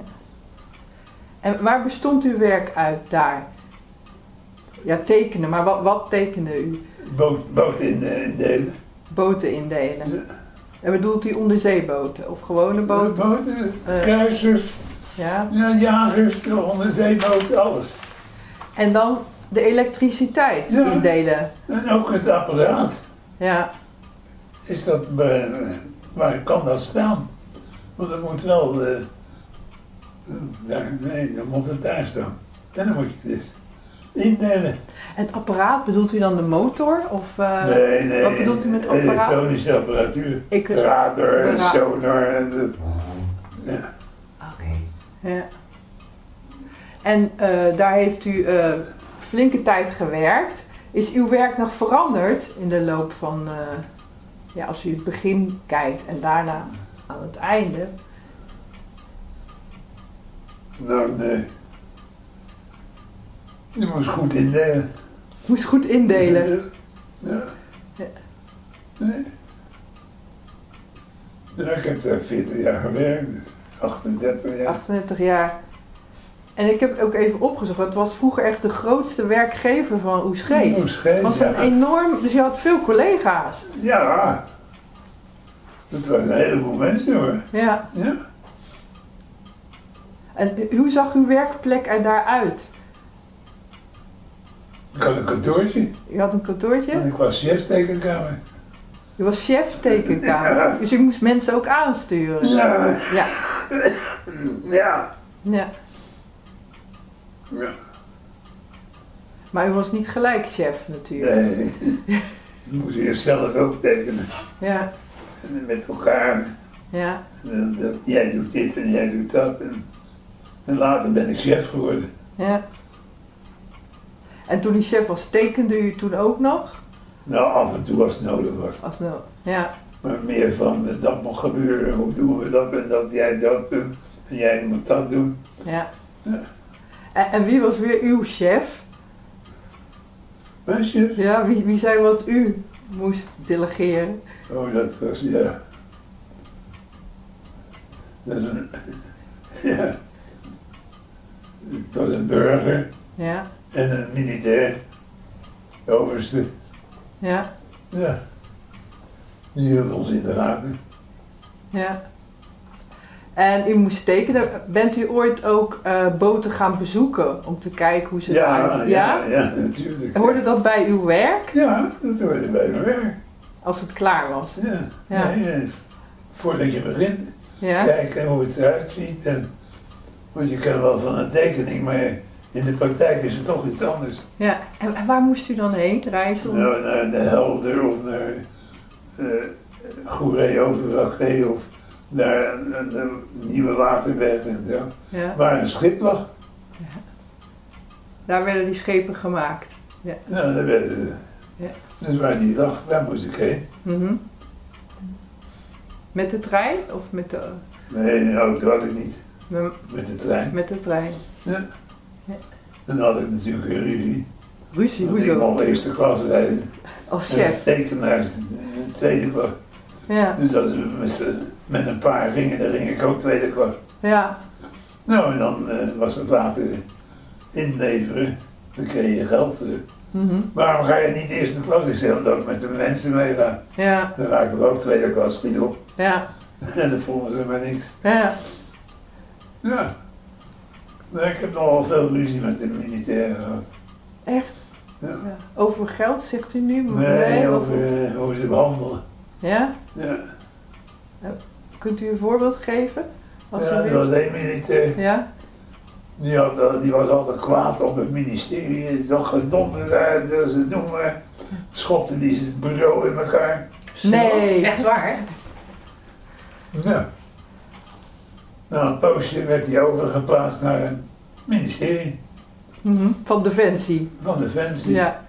En waar bestond uw werk uit daar? Ja, tekenen. Maar wat, wat tekende u? Boot, boot in, uh, indelen. Boten indelen. Ja. En bedoelt u onderzeeboten? Of gewone boten? Boten, Eh. kruisers, Ja. ja, jagers, onderzeeboten, alles. En dan de elektriciteit Ja. indelen. En ook het apparaat. Ja. Is dat, bij, waar kan dat staan? Want dat moet wel, uh, ja, nee, dan moet het daar staan. En dan moet je dus indelen. En het apparaat, bedoelt u dan de motor? Of, uh, Nee, nee, wat bedoelt u met apparaat? elektronische apparatuur. Ik, Radar, en Ra- sonar en de, ja. Oké. Ja. En uh, daar heeft u uh, flinke tijd gewerkt. Is uw werk nog veranderd in de loop van, uh, ja, als u het begin kijkt en daarna aan het einde? Nou, nee. Je moest goed indelen. Moest goed indelen. Ja. Ja. Nee. Ja, ik heb daar veertig jaar gewerkt, dus achtendertig jaar. achtendertig jaar. En ik heb ook even opgezocht, want het was vroeger echt de grootste werkgever van Oegstgeest. Oegstgeest, Het was een ja. enorm, dus je had veel collega's. Ja. Dat waren een heleboel mensen hoor. Ja. Ja. En hoe zag uw werkplek er daaruit? Ik had een kantoortje, U had een kantoortje? en ik was chef tekenkamer. U was chef tekenkamer. Dus u moest mensen ook aansturen. Ja. Ja. Ja. Ja. Ja. Maar u was niet gelijk chef natuurlijk. Nee. Je moest eerst zelf ook tekenen. Ja. En met elkaar. Ja. En dat, jij doet dit en jij doet dat. En, en later ben ik chef geworden. Ja. En toen u chef was, tekende u toen ook nog? Nou, af en toe als het nodig was. Als nou, ja. Maar meer van, eh, dat moet gebeuren, hoe doen we dat en dat jij dat doet en jij moet dat doen. Ja. Ja. En, en wie was weer uw chef? Weet je? Ja, wie, wie zei wat u moest delegeren? Oh, dat was, ja. Dat is een, ja. Het was een burger Ja, en een militair, de overste. ja, Ja. Die hield ons in de gaten. ja. En u moest tekenen. Bent u ooit ook eh, boten gaan bezoeken om te kijken hoe ze Ja, eruit- ja, ja, natuurlijk. Hoorde dat bij uw werk? Ja, dat hoorde bij mijn werk. Als het klaar was? Ja, Ja. Nee, eh, voordat je begint, Ja? kijken hoe het eruit ziet. En, want je kan wel van een tekening, maar in de praktijk is het toch iets anders. Ja. En, en waar moest u dan heen reizen? Nou, naar de Helder of naar uh, Goeree Overwachtee of naar uh, de Nieuwe Waterberg en zo. Ja. Waar een schip lag. Daar werden die schepen gemaakt. Nou, daar werden ze. Ja. Dus waar die lag, daar moest ik heen. Mhm. Met de trein of met de, Nee, een auto had ik niet. met, Met de trein. met de trein? Ja. Ja. Dan had ik natuurlijk een ruzie. Ruzie, Want ik hoezo? mocht eerste klas rijden. Als En chef? tekenaars in tweede klas. Ja, Dus als we met, z'n- met een paar gingen, dan ging ik ook tweede klas. ja, Nou, en dan eh, was het later inleveren. Dan kreeg je geld terug. mhm. Waarom ga je niet eerste klas? Ik zei, omdat ik met de mensen meega. Ja, Dan raak ik ook tweede klas, schiet op. ja, En dan vonden ze maar niks. ja. Ja. Nee, ik heb nogal veel ruzie met de militairen gehad. Echt? Ja. Ja. Over geld zegt u nu? Nee, over eh, hoe ze behandelen. Ja? Ja, Kunt u een voorbeeld geven? Als ja u er wil? was één militair. Ja? Die, had, al- die was altijd kwaad op het ministerie. Is toch gedonderd uit, wil ze doen maar. Schopte die zijn bureau in elkaar. Nee. Echt waar? Ja. Na een poosje werd hij overgeplaatst naar een ministerie Mhm. Van Defensie. van Defensie. Ja.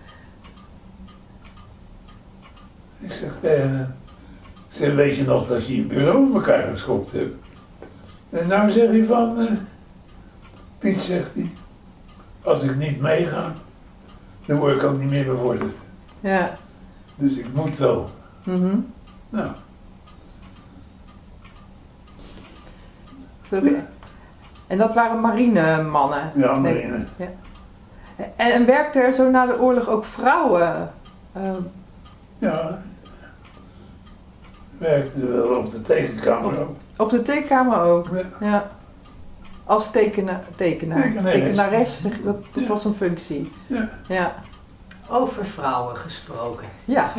Ik zeg tegen hem, ik zeg, weet je nog dat je je bureau in elkaar geschopt hebt? En nou zeg hij van, eh, Piet zegt hij, als ik niet meega, dan word ik ook niet meer bevorderd. Ja. Dus ik moet wel. Mhm. Nou, Sorry. En dat waren marinemannen. ja, Nee. marine. En, en werkten er zo na de oorlog ook vrouwen? eh, Ja, werkte wel op de tekenkamer ook. op de theekamer ook? Ja. Ja. Als tekena tekenaar. Tekenares. Tekenares, zeg, dat, dat Ja. was een functie. Ja. Ja. Over vrouwen gesproken. Ja.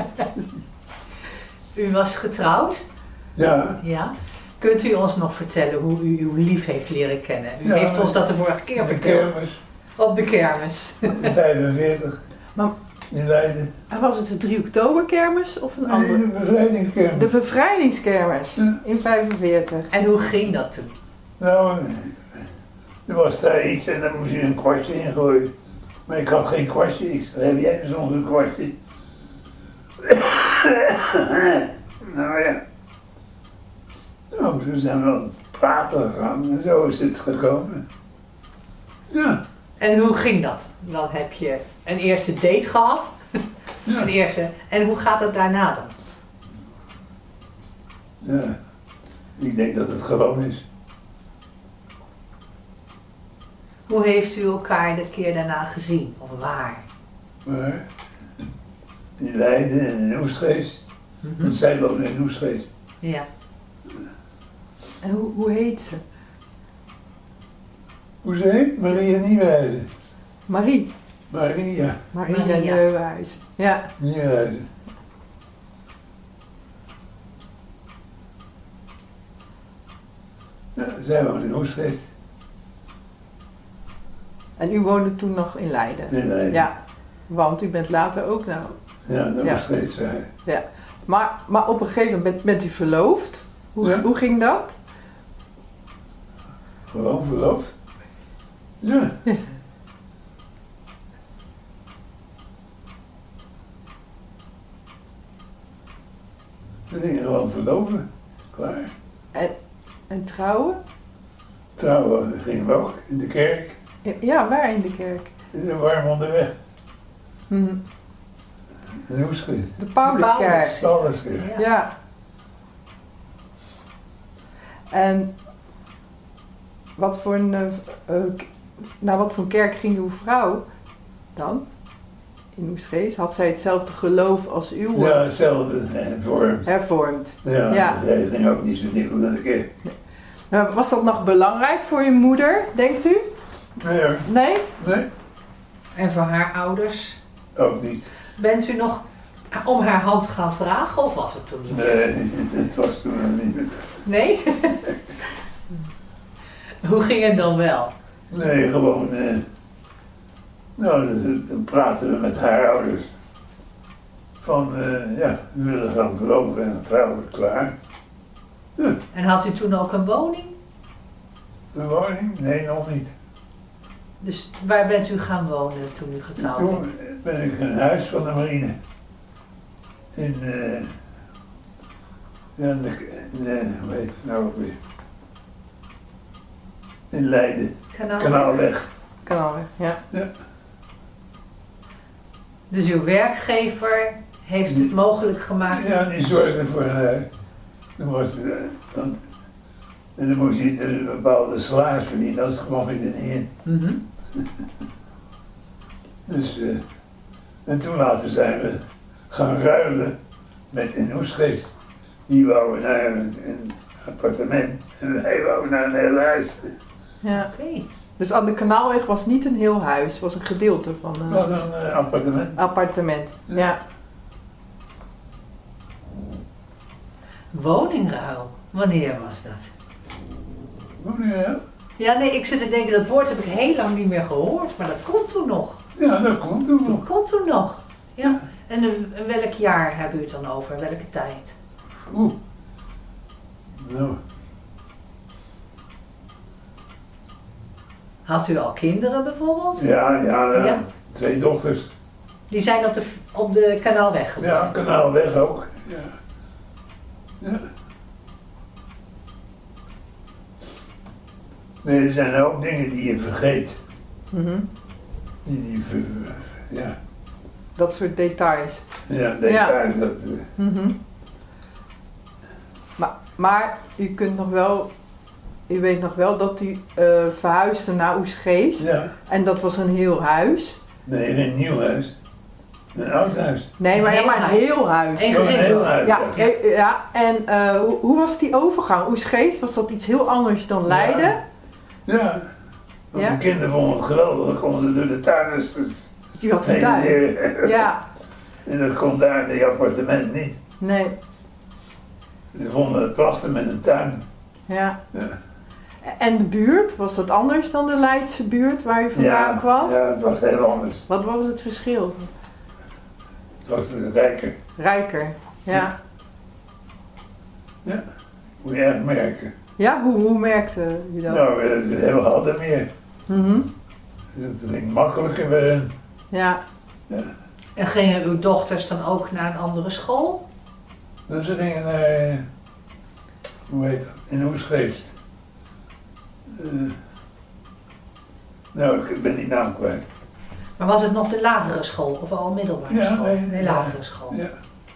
U was getrouwd, Ja, ja. Kunt u ons nog vertellen hoe u uw lief heeft leren kennen? U Ja, heeft ons dat de vorige keer de verteld. kermis Op de kermis. in vijfenveertig Maar- in Leiden. En was het de drie oktoberkermis of een Nee, andere? de bevrijdingskermis. De bevrijdingskermis Ja. in vijfenveertig. En hoe ging dat toen? Nou, er was daar iets en dan moest je een kwartje in gooien. Maar ik had geen kwartje. Ik zei, heb jij soms een kwartje? Nou ja. Nou, zo zijn we aan het praten gegaan en zo is het gekomen. Ja, En hoe ging dat? Dan heb je een eerste date gehad. ja, Een eerste. En hoe gaat het daarna dan? ja. Ik denk dat het gewoon is. Hoe heeft u elkaar de keer daarna gezien? Of waar? Maar in Leiden en in Oestgeest. Want zij wonen in Oestgeest. Ja. En hoe, hoe heet ze? Hoe ze heet? Maria Nieuwenhuizen. Marie. Maria Maria, Maria. Neuhuis. Ja. Nieuwenhuizen. Ja, zij woont in Oestgeest. En u woonde toen nog in Leiden? In Leiden. Ja. Want u bent later ook nou. Ja, dat Ja. was steeds zij. Ja. Maar, maar op een gegeven moment bent u verloofd. Hoe, Ja. hoe ging dat? Gewoon verloofd. Ja. We gingen gewoon verloven. Klaar. En, en trouwen? Trouwen gingen we ook in de kerk. Ja, waar in de kerk? In de Warmonderweg. Hm. In Hoesgeest. De Pauluskerk. Paulus. Pauluskerk. Ja. Ja. En wat voor een, uh, uh, naar wat voor kerk ging uw vrouw dan? In Oesgeest? Had zij hetzelfde geloof als uw? Ja, hetzelfde. Hervormd. Hervormd. Ja, Ja. zij ging ook niet zo dikwijls naar de kerk. Nou, was dat nog belangrijk voor uw moeder, denkt u? Nee hoor. Nee? Nee, En voor haar ouders? ook niet. Bent u nog om haar hand gaan vragen of was het toen niet? Nee, het was toen nog niet meer. Nee? Hoe ging het dan wel? Nee, gewoon, eh, nou, dan, dan praten we met haar ouders. Van, eh, ja, we willen gaan geloven en dan trouwen we klaar. Ja, En had u toen ook een woning? een woning? Nee, nog niet. Dus waar bent u gaan wonen toen u getrouwd bent? Toen ben ik in een huis van de marine. In, eh, ja, in de, in de, hoe heet het nou ook weer? In Leiden, Kanaal. Kanaalweg. Kanaalweg, ja. Ja. Dus uw werkgever heeft het mogelijk gemaakt? Ja, die zorgde voor een huis. Dan was, eh, want, en dan moest je een bepaalde salaris verdienen, anders kwam je er niet in. Mhm. Dus, eh, en toen later zijn we gaan ruilen met een Oesgeest. Die wouden naar een, een appartement en wij wouden naar een heel huis. ja. Oké. Dus aan de Kanaalweg was niet een heel huis, het was een gedeelte van Het een was een eh, appartement. appartement. Ja. Woningruil. Wanneer was dat? Hoe nu, ja? Ja, nee, ik zit te denken, dat woord heb ik heel lang niet meer gehoord, maar dat komt toen nog. Ja, dat komt toen Dat nog. komt toen nog. Ja. En in welk jaar hebben u het dan over? Welke tijd? Oeh. Nou, Had u al kinderen bijvoorbeeld? ja, ja, ja. Ja. Twee dochters. Die zijn op de, op de Kanaalweg geboren? Ja, Kanaalweg ook. Ja. Ja. Nee, er zijn ook dingen die je vergeet. Mhm. Die, die, ver- ja, Dat soort details. ja, details. Dat, eh, Mhm. Maar, maar u kunt nog wel, u weet nog wel dat u eh, verhuisde naar Oestgeest. ja, En dat was een heel huis. nee, geen nieuw huis. Een oud huis. Nee, maar, ja, Heel maar een huis. heel huis. Eén Oh, een gezin. heel huis. Ja, ja, ja. En eh, hoe, hoe was die overgang? Oestgeest, was dat iets heel anders dan Leiden? Ja, want Ja? de kinderen vonden het geweldig. Dan konden ze door de tuin. Dus, dus Die had een heen en tuin. weer. Ja, En dat kon daar in die appartement niet. nee, Ze vonden het prachtig met een tuin. ja. Ja, En de buurt, was dat anders dan de Leidse buurt waar u vandaan ja, kwam? ja, het was heel anders. Wat was het verschil? Het was rijker. Rijker, ja. Ja, moet je echt merken. Ja, hoe, hoe merkte u dat? Nou, eh, ze hebben hadden meer. Mhm. Het ging makkelijker bij hen. Ja, En gingen uw dochters dan ook naar een andere school? Dus ze gingen naar, eh, hoe heet dat, in Oesgeest. Uh, nou, ik ben die naam kwijt. Maar was het nog de lagere school of al middelbare Ja, school? nee, nee, ja. lagere school. Ja,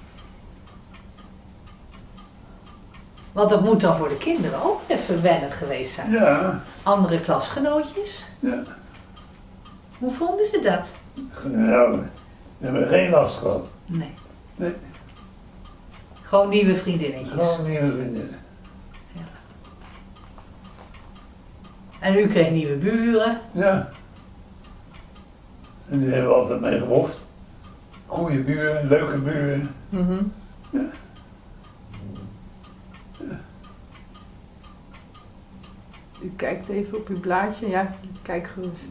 Want dat moet dan voor de kinderen ook even wennen geweest zijn. ja, Andere klasgenootjes, ja. hoe vonden ze dat? Nou, we hebben geen last gehad. Nee. Nee. Gewoon nieuwe vriendinnetjes. Gewoon nieuwe vriendinnen. En u kreeg nieuwe buren. Ja. En die hebben we altijd mee gewoft. Goede buren, leuke buren. mhm. Ja. U kijkt even op uw blaadje, ja, kijk gerust.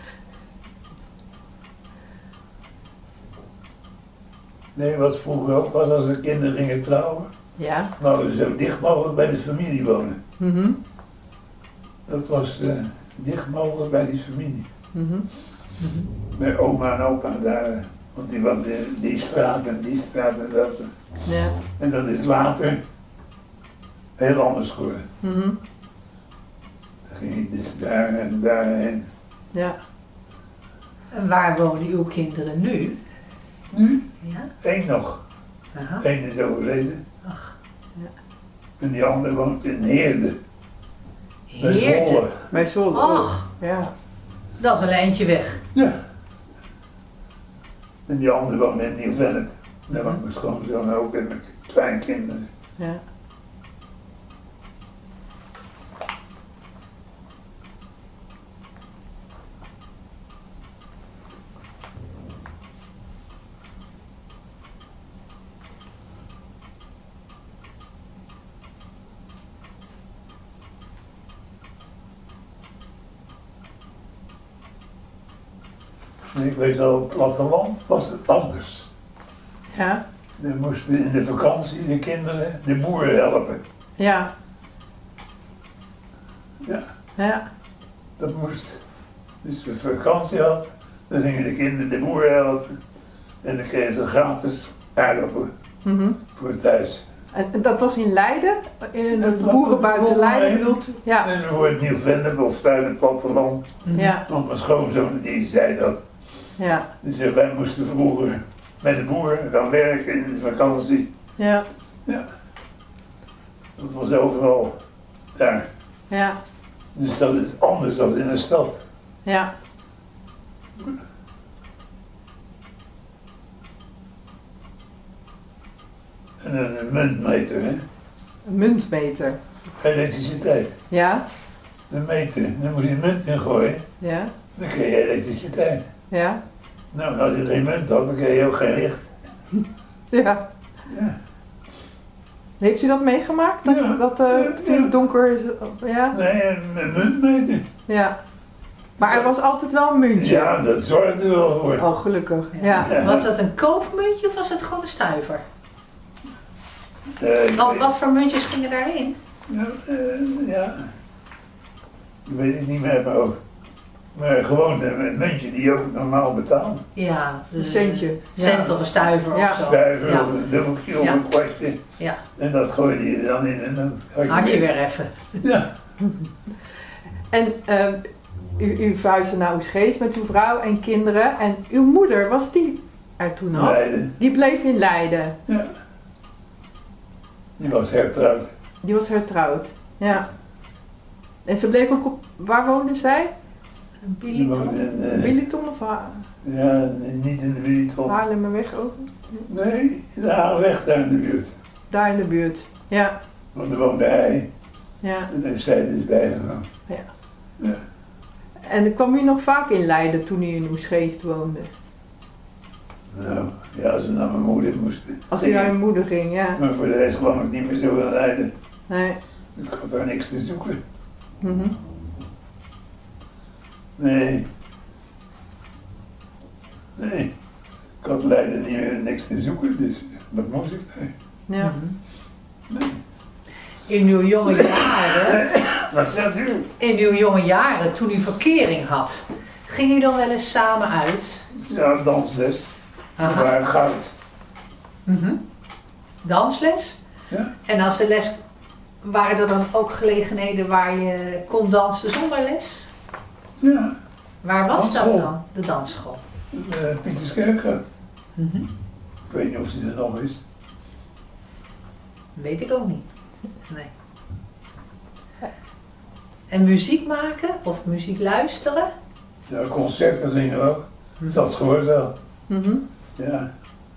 Nee, wat vroeger ook was als de kinderen gingen trouwen. Ja, Nou, zo dicht mogelijk bij de familie wonen. mhm. Dat was eh, dicht mogelijk bij die familie. Mhm. Bij oma en opa daar. Want die was in die straat en die straat en dat. Ja. En dat is later heel anders geworden. Mhm. Dan ging ik dus daar en daarheen. Ja. En waar wonen uw kinderen nu? Nu? Ja? Eén nog. Aha. Eén is overleden. Ach, En die andere woont in Heerde. Bij Heerde. Zwolle. Bij Zwolle. Ach, Ja. dat is een lijntje weg. Ja. En die andere woont in Nieuw-Vennep. Daar woont mijn schoonzoon ook en mijn kleinkinderen. Ja. En ik weet wel, op het platteland was het anders. Ja. Dan moesten in de vakantie de kinderen de boeren helpen. Ja. Ja, Ja. dat moest. Dus de vakantie had, dan gingen de kinderen de boeren helpen. En dan kregen ze gratis aardappelen Mhm. voor thuis. En dat was in Leiden? In Ja, de boeren buiten Leiden Leiden. bedoelt u? Ja. En voor het Nieuw-Vennep of thuis het platteland. Ja. Want mijn schoonzoon die zei dat. Ja. Die zei, wij moesten vroeger met de boeren gaan werken in de vakantie. Ja. Ja. Dat was overal daar. Ja. Dus dat is anders dan in een stad. Ja. En een muntmeter, hè? Een muntmeter. Elektriciteit. Ja. Een meter. Dan moet je een munt in gooien. Ja. Dan krijg je elektriciteit. Ja. Nou, als je geen munt had, dan kreeg je ook geen licht. Ja. Ja. Heeft u dat meegemaakt? Dat, Ja. dat eh, Ja, toen ja. het donker is? Ja. Nee, een, een muntmeter. Ja. Maar er was altijd wel een muntje. Ja, dat zorgde er wel voor. Oh, gelukkig. Ja. Ja. Was dat een koopmuntje of was het gewoon een stuiver? Eh, ik Wat, weet- wat voor muntjes gingen daarin? Ja, eh, ja. Dat weet ik niet meer, maar ook. Maar gewoon een muntje die je ook normaal betaalt. Ja, Een dus centje. cent Ja. of een stuiver Ja. of zo. Stuiver Ja. of een dubbeltje of Ja. een kwartje. Ja, En dat gooide je dan in en dan had je, had je weer. weer even. Ja. En eh, u, u verhuisde naar Oesgeest met uw vrouw en kinderen. En uw moeder, was die er toen al? Leiden. Die bleef in Leiden. Ja. Die was hertrouwd. Die was hertrouwd. Ja. En ze bleef ook op... Waar woonde zij? Een Die biljeton. woonde in, eh, Billiton of Ha- ja, niet in de buurt. Haarlemmerweg ook? Nee, in de Haarweg daar in de buurt. Daar in de buurt. Ja. Want daar woonde hij. Ja. En daar is zij dus bijgegaan. Ja. Ja. En kwam u nog vaak in Leiden toen u in Oesgeest woonde? Nou, ja, als we naar mijn moeder moesten. Als u naar uw moeder ging, ja. Maar voor de rest kwam ik niet meer zo aan Leiden. Nee. Ik had daar niks te zoeken. Mhm. Nee. Nee. Ik had Leiden niet meer niks te zoeken, dus wat moest ik daar? Ja. Nee. In uw jonge jaren, Wat zegt u? in uw jonge jaren, toen u verkering had, ging u dan wel eens samen uit? Ja, dansles. Dat Aha. waren goud. Mhm. Dansles? Ja. En als de les, waren er dan ook gelegenheden waar je kon dansen zonder les? Ja, Waar was dat Dansschool. dan? De dansschool. uh, Pieterskerk. Mhm. Ik weet niet of die er nog is. Weet ik ook niet. Nee. En muziek maken of muziek luisteren? Ja, concerten gingen we ook. Dat gehoord wel. Mhm. Ja.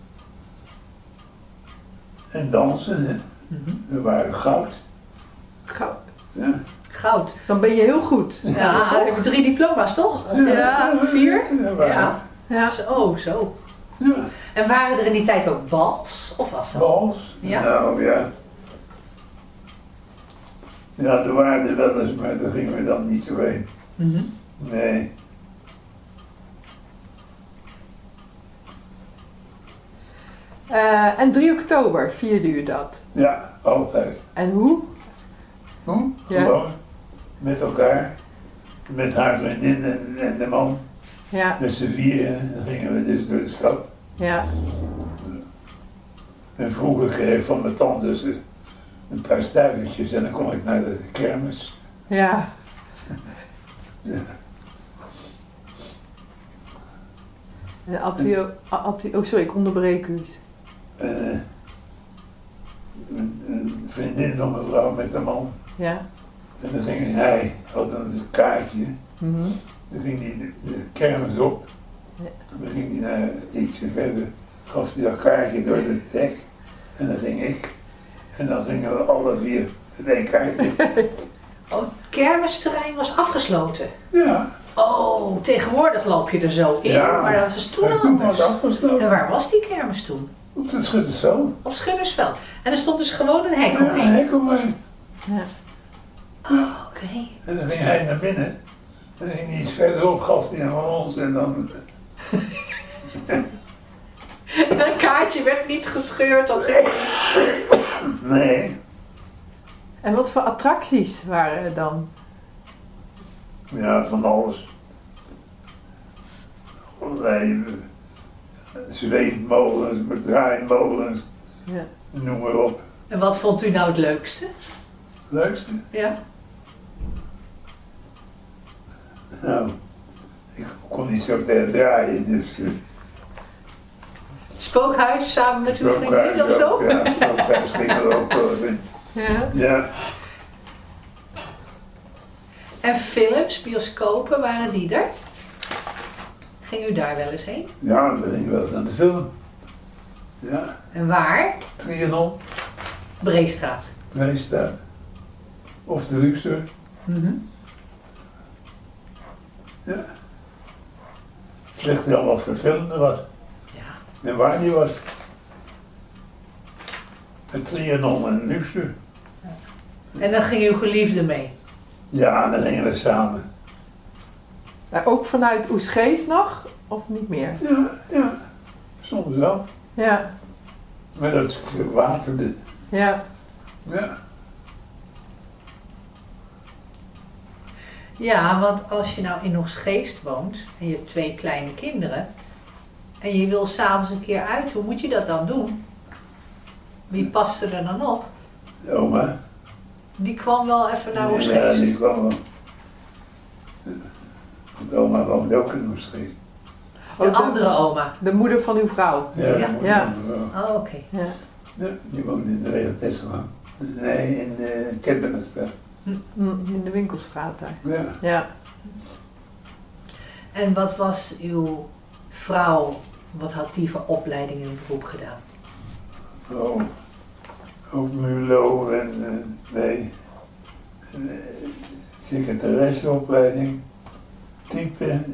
En dansen, hè. Mhm. Dat waren goud. Goud. Ja. Goud. Dan ben je heel goed. Ja, dan heb je drie diploma's toch? Ja, vier? Ja, waren, Ja. Ja. Zo, zo. ja. En waren er in die tijd ook bals? Of was dat? Bals? Ja. Nou ja. Ja, er waren er wel eens, maar daar gingen we dan niet zo heen. Mhm. Nee. Eh, en drie oktober vierde u dat. Ja, altijd. En hoe? Hoe? Ja. Gewoon. Met elkaar. Met haar vriendin en, en de man. Ja. Met z'n vieren dan gingen we dus door de stad. Ja. En vroeger kreeg ik van mijn tante een paar stuivertjes en dan kon ik naar de kermis. Ja. Ja. En had u, ook- had u, oh sorry, ik onderbreek u. Uh, een, een vriendin van mijn vrouw met een man. Ja. En dan ging hij, had een kaartje, Mhm. dan ging hij de, de kermis op. Ja. En dan ging hij naar ietsje verder, gaf hij dat kaartje door het hek. En dan ging ik. En dan gingen we alle vier het één kaartje. Oh, het kermisterrein was afgesloten. Ja, Oh, tegenwoordig loop je er zo in, Ja. maar dat was toen maar toen was anders. het En afgesloten. waar was die kermis toen? Op het Schuttersveld. Op Schuddersveld. En er stond dus gewoon een hek Ja, omheen. hij kwam mee. Ja. Oh, oké. En dan ging hij naar binnen. En dan ging hij iets verderop, gaf hij hem van ons en dan... Een kaartje werd niet gescheurd. Dat Nee. En wat voor attracties waren er dan? Ja, van alles. Allerlei eh, zweefmolens, draaimolens, Ja. noem maar op. En wat vond u nou het leukste? Leukste? Ja. Nou, ik kon niet zo te draaien, dus... Uh, Het spookhuis samen met uw vriendin of zo? Ja, spookhuis ging er ook wel eens in. Ja. Ja, En films, bioscopen, waren die er? Ging u daar wel eens heen? ja, dat ging wel eens aan de film. Ja, En waar? Trianon, Breestraat. Breestraat. Of de Luxor. Mhm. Ja. Het ligt er allemaal voor film er was. Ja. En waar die was. Het Trianon en Luxor. En dan ging uw geliefde mee. Ja, dan gingen we samen. Maar ook vanuit Oesgeest nog? Of niet meer? Ja, ja. Soms wel. Ja. Maar dat verwaterde. Ja. Ja. Ja, want als je nou in Oegstgeest woont en je hebt twee kleine kinderen en je wil s'avonds een keer uit, hoe moet je dat dan doen? Wie paste er dan op? De oma. Die kwam wel even naar Ja, Oegstgeest. die kwam wel. Want oma woont ook in Oostgeest. De andere oma. De moeder van uw vrouw. Ja, Ja. die moeder Ja. woont wel. Oh, oké. Ja. Ja, die woont in de Real Tesla. Nee, in de Kempenenstraat. Mm, In de winkelstraat daar. Ja. Ja. En wat was uw vrouw, wat had die voor opleiding in het beroep gedaan? Oh, ook Mulo en uh, nee, en, uh, secretaresseopleiding, type,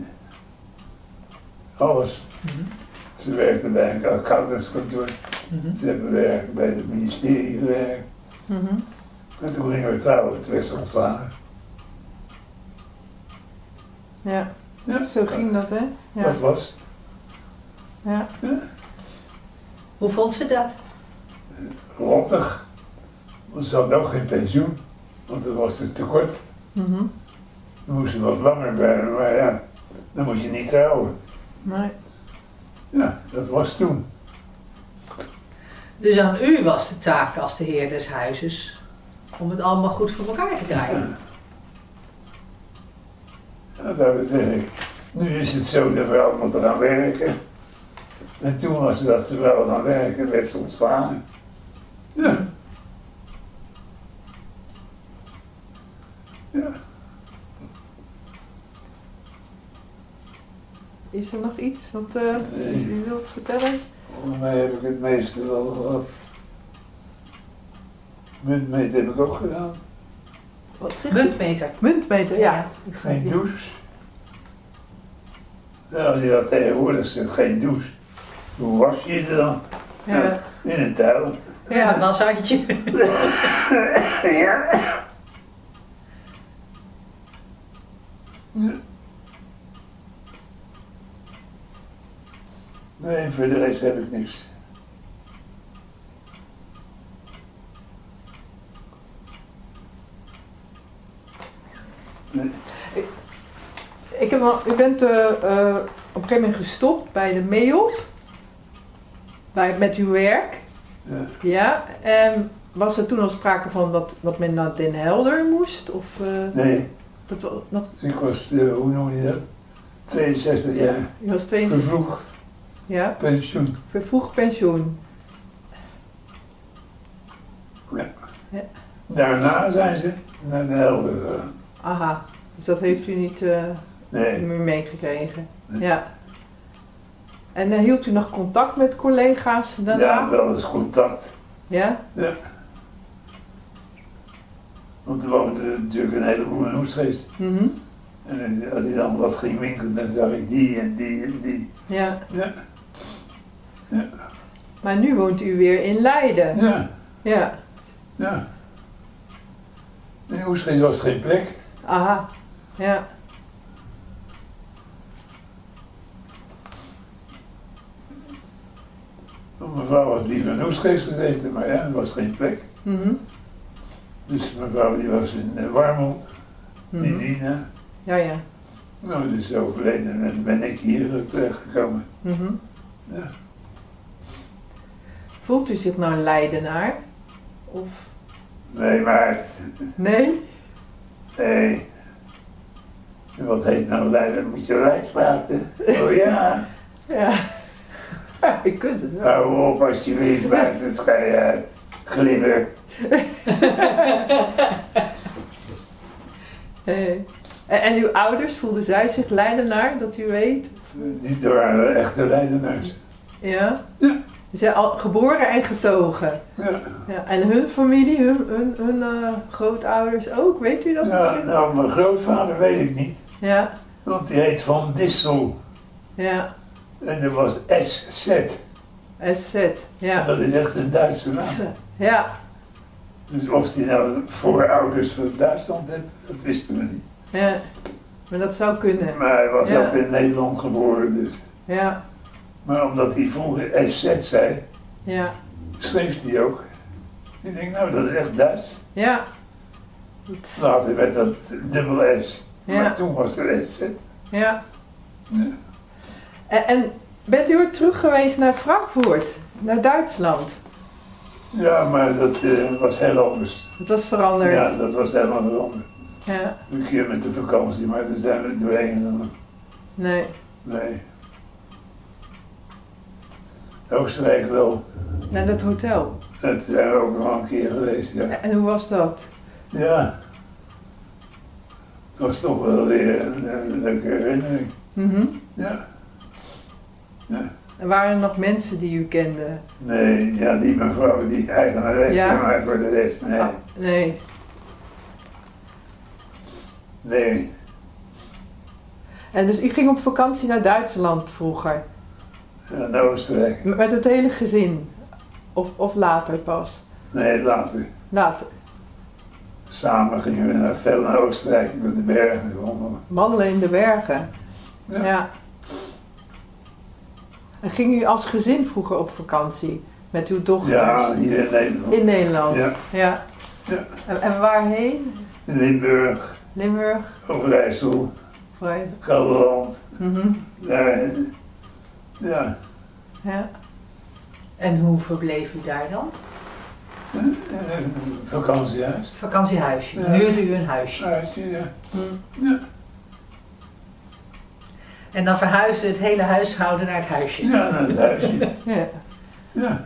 alles. Mhm. Ze werkte bij een accountantskantoor, Mhm. ze hebben werkt bij het ministerie gewerkt. Mhm. En toen gingen we trouwen, toen werd ze ontslagen. Ja. Ja, Zo ging dat, hè? Ja. dat was. Ja. Ja, Hoe vond ze dat? rottig. Want ze had ook geen pensioen, want dat was dus te kort. Mhm. Dan moest ze wat langer blijven, maar ja, dan moet je niet trouwen. Nee. Ja, dat was toen. Dus aan u was de taak als de heer des huizes om het allemaal goed voor elkaar te krijgen. Ja, dat zeg ik. Nu is het zo, de vrouw moet er gaan werken. En toen was het dat de vrouw gaan werken, werd ze ontslagen. Ja. Ja. Is er nog iets wat uh, Nee. u wilt vertellen? Volgens mij heb ik het meeste wel gehad. Muntmeet heb ik ook gedaan. Wat zegt u? Muntmeter. Muntmeter, ja. Geen douche. Ja, als je dat tegenwoordig zegt, geen douche. Hoe was je je dan? Ja. In een tuil. Ja, een washandje. Ja. Ja. Nee, voor de rest heb ik niks. Nee. Ik heb nog, u bent uh, uh, op een gegeven moment gestopt bij de M E O. Bij, met uw werk? Ja. Ja. En was er toen al sprake van dat, dat men naar Den Helder moest? Of, uh, Nee, dat we, nog, ik was, uh, hoe noem je dat? tweeënzestig jaar. je was tweeënzestig. Vervroegd Ja, pensioen. vervroegd pensioen. Ja. Ja. Daarna zijn ze naar de Helder gegaan. Aha, dus dat heeft u niet uh, Nee. meer meegekregen. Nee. Ja. En uh, hield u nog contact met collega's daarna? Ja, wel eens contact. Ja? Ja. Want er woonden natuurlijk een heleboel in Oestgeest. Mhm. En als hij dan wat ging winkelen, dan zag ik die en die en die. Ja. Ja. Ja. Maar nu woont u weer in Leiden. Ja. Ja. Ja. In Oestgeest was geen plek. Aha. Ja. Want mevrouw had liever in Oestgeest gezeten, maar ja, er was geen plek. Mhm. Dus mevrouw die was in uh, Warmond, Mhm. die Dina. Ja, ja. Nou, die is overleden en ben ik hier terechtgekomen. Mhm. Ja. Voelt u zich nou een Leidenaar? Of... Nee, maar het, Nee? nee. Wat heet nou Leiden? Moet je Leids praten? Oh ja. Ja. Je kunt het wel. Hou op alsjeblieft, maakt het schei uit. Glibber. Nee. En, en uw ouders, voelden zij zich Leidenaar, dat u weet? Die waren echte Leidenaars. Ja? Ja. Ze zijn al geboren en getogen. Ja. Ja. En hun familie, hun, hun, hun uh, grootouders ook, weet u dat? Ja, misschien? nou, mijn grootvader weet ik niet. Ja. Want die heet Van Dissel. Ja. En dat was S Z. S Z. Ja. Dat is echt een Duitse naam. Ja. Dus of die nou voorouders van Duitsland heeft, dat wisten we niet. Ja. Maar dat zou kunnen. Maar hij was Ja. ook in Nederland geboren, dus. Ja. Maar omdat hij vroeger S Z zei, Ja. schreef hij ook. Ik denk, nou, dat is echt Duits. Ja. Later werd dat dubbel S. Ja. Maar toen was het S Z. Ja. Ja. En, en bent u ooit terug geweest naar Frankfurt, naar Duitsland? Ja, maar dat uh, was heel anders. Het was veranderd. Ja, dat was helemaal veranderd. Ja. Een keer met de vakantie, maar toen zijn we doorheen gegaan. Nee. Nee. Oostenrijk wel. Naar dat hotel. Dat zijn we ook nog een keer geweest, ja. En hoe was dat? Ja. Het was toch wel weer een, een leuke herinnering. Mhm. Ja. Ja. En waren er nog mensen die u kende? Nee, ja, die mevrouw, die eigenares, Ja. maar voor de rest, nee. Ah, nee. Nee. En dus u ging op vakantie naar Duitsland vroeger? Ja, naar Oostenrijk. M- Met het hele gezin? Of, of later pas? Nee, later. Later. Samen gingen we naar, veel naar Oostenrijk, met de bergen wandelen. Wandelen in de bergen. Ja. Ja. En ging u als gezin vroeger op vakantie? Met uw dochters? Ja, hier in Nederland. In Nederland? Ja. Ja. Ja. En, en waarheen? In Limburg, Limburg? Overijssel, Waar- Gelderland. Mhm. Daar, ja. Ja. En hoe verbleef u daar dan? In een vakantiehuis. Vakantiehuisje. Ja. Huurde u een huisje. Huisje, ja. Hm. Ja. En dan verhuisde het hele huishouden naar het huisje. Ja, naar het huisje. Ja. Ja.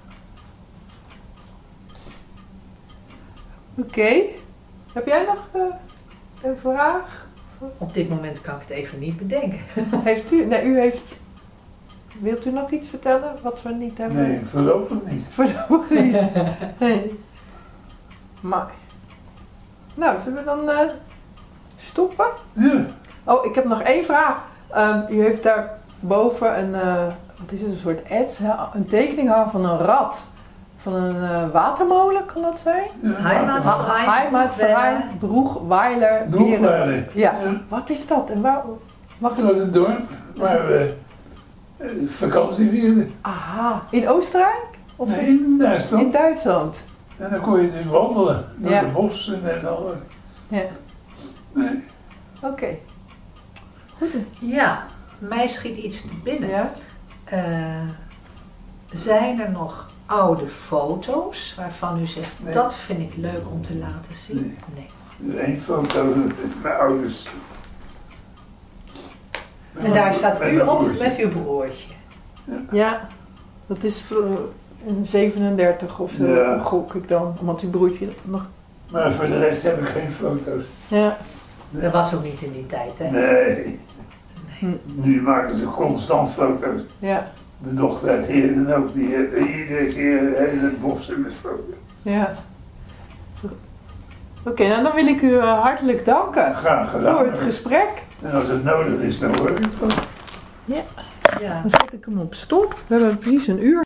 Oké. Heb jij nog uh, een vraag? Op dit moment kan ik het even niet bedenken. Heeft u, nee, u heeft, wilt u nog iets vertellen wat we niet hebben? Nee, voorlopig niet. Voorlopig niet. Nee. Maar, nou, zullen we dan uh, stoppen? Ja. Oh, ik heb nog één vraag. Um, u heeft daar boven een, uh, wat is het, een soort ets, hè? Een tekening hangen van een rat. Van een uh, watermolen, kan dat zijn? Ja, Heimatverein. Heimatverein, Broegweiler. Broegweiler. Ja. Ja. Wat is dat en waar? Wacht. Het was een dorp waar we eh, vakantie vierden. Aha, in Oostenrijk? Of Nee, in in Duitsland. Duitsland? En dan kon je dus wandelen door Ja. de bossen en alles. Ja, Nee. oké. Ja, mij schiet iets te binnen. Ja? Eh, Zijn er nog oude foto's waarvan u zegt, Nee. dat vind ik leuk om te laten zien? Nee. Nee. Er is één foto met mijn ouders. En daar staat Met u mijn op broertje. met uw broertje. Ja, dat is voor een zevenendertig of zo, Ja. gok ik dan. Want uw broertje nog... Maar voor de rest heb ik geen foto's. Ja. Dat was ook niet in die tijd, hè? Nee. Hm. Nu maken ze constant foto's. Ja. De dochter uit Heerden ook, die eh, iedere keer hele bossen met foto's. Ja. Oké, nou dan wil ik u eh, hartelijk danken Graag gedaan. voor het gesprek. En als het nodig is, dan hoor ik het van. Ja. Dan zet ik hem op stop. We hebben precies een uur.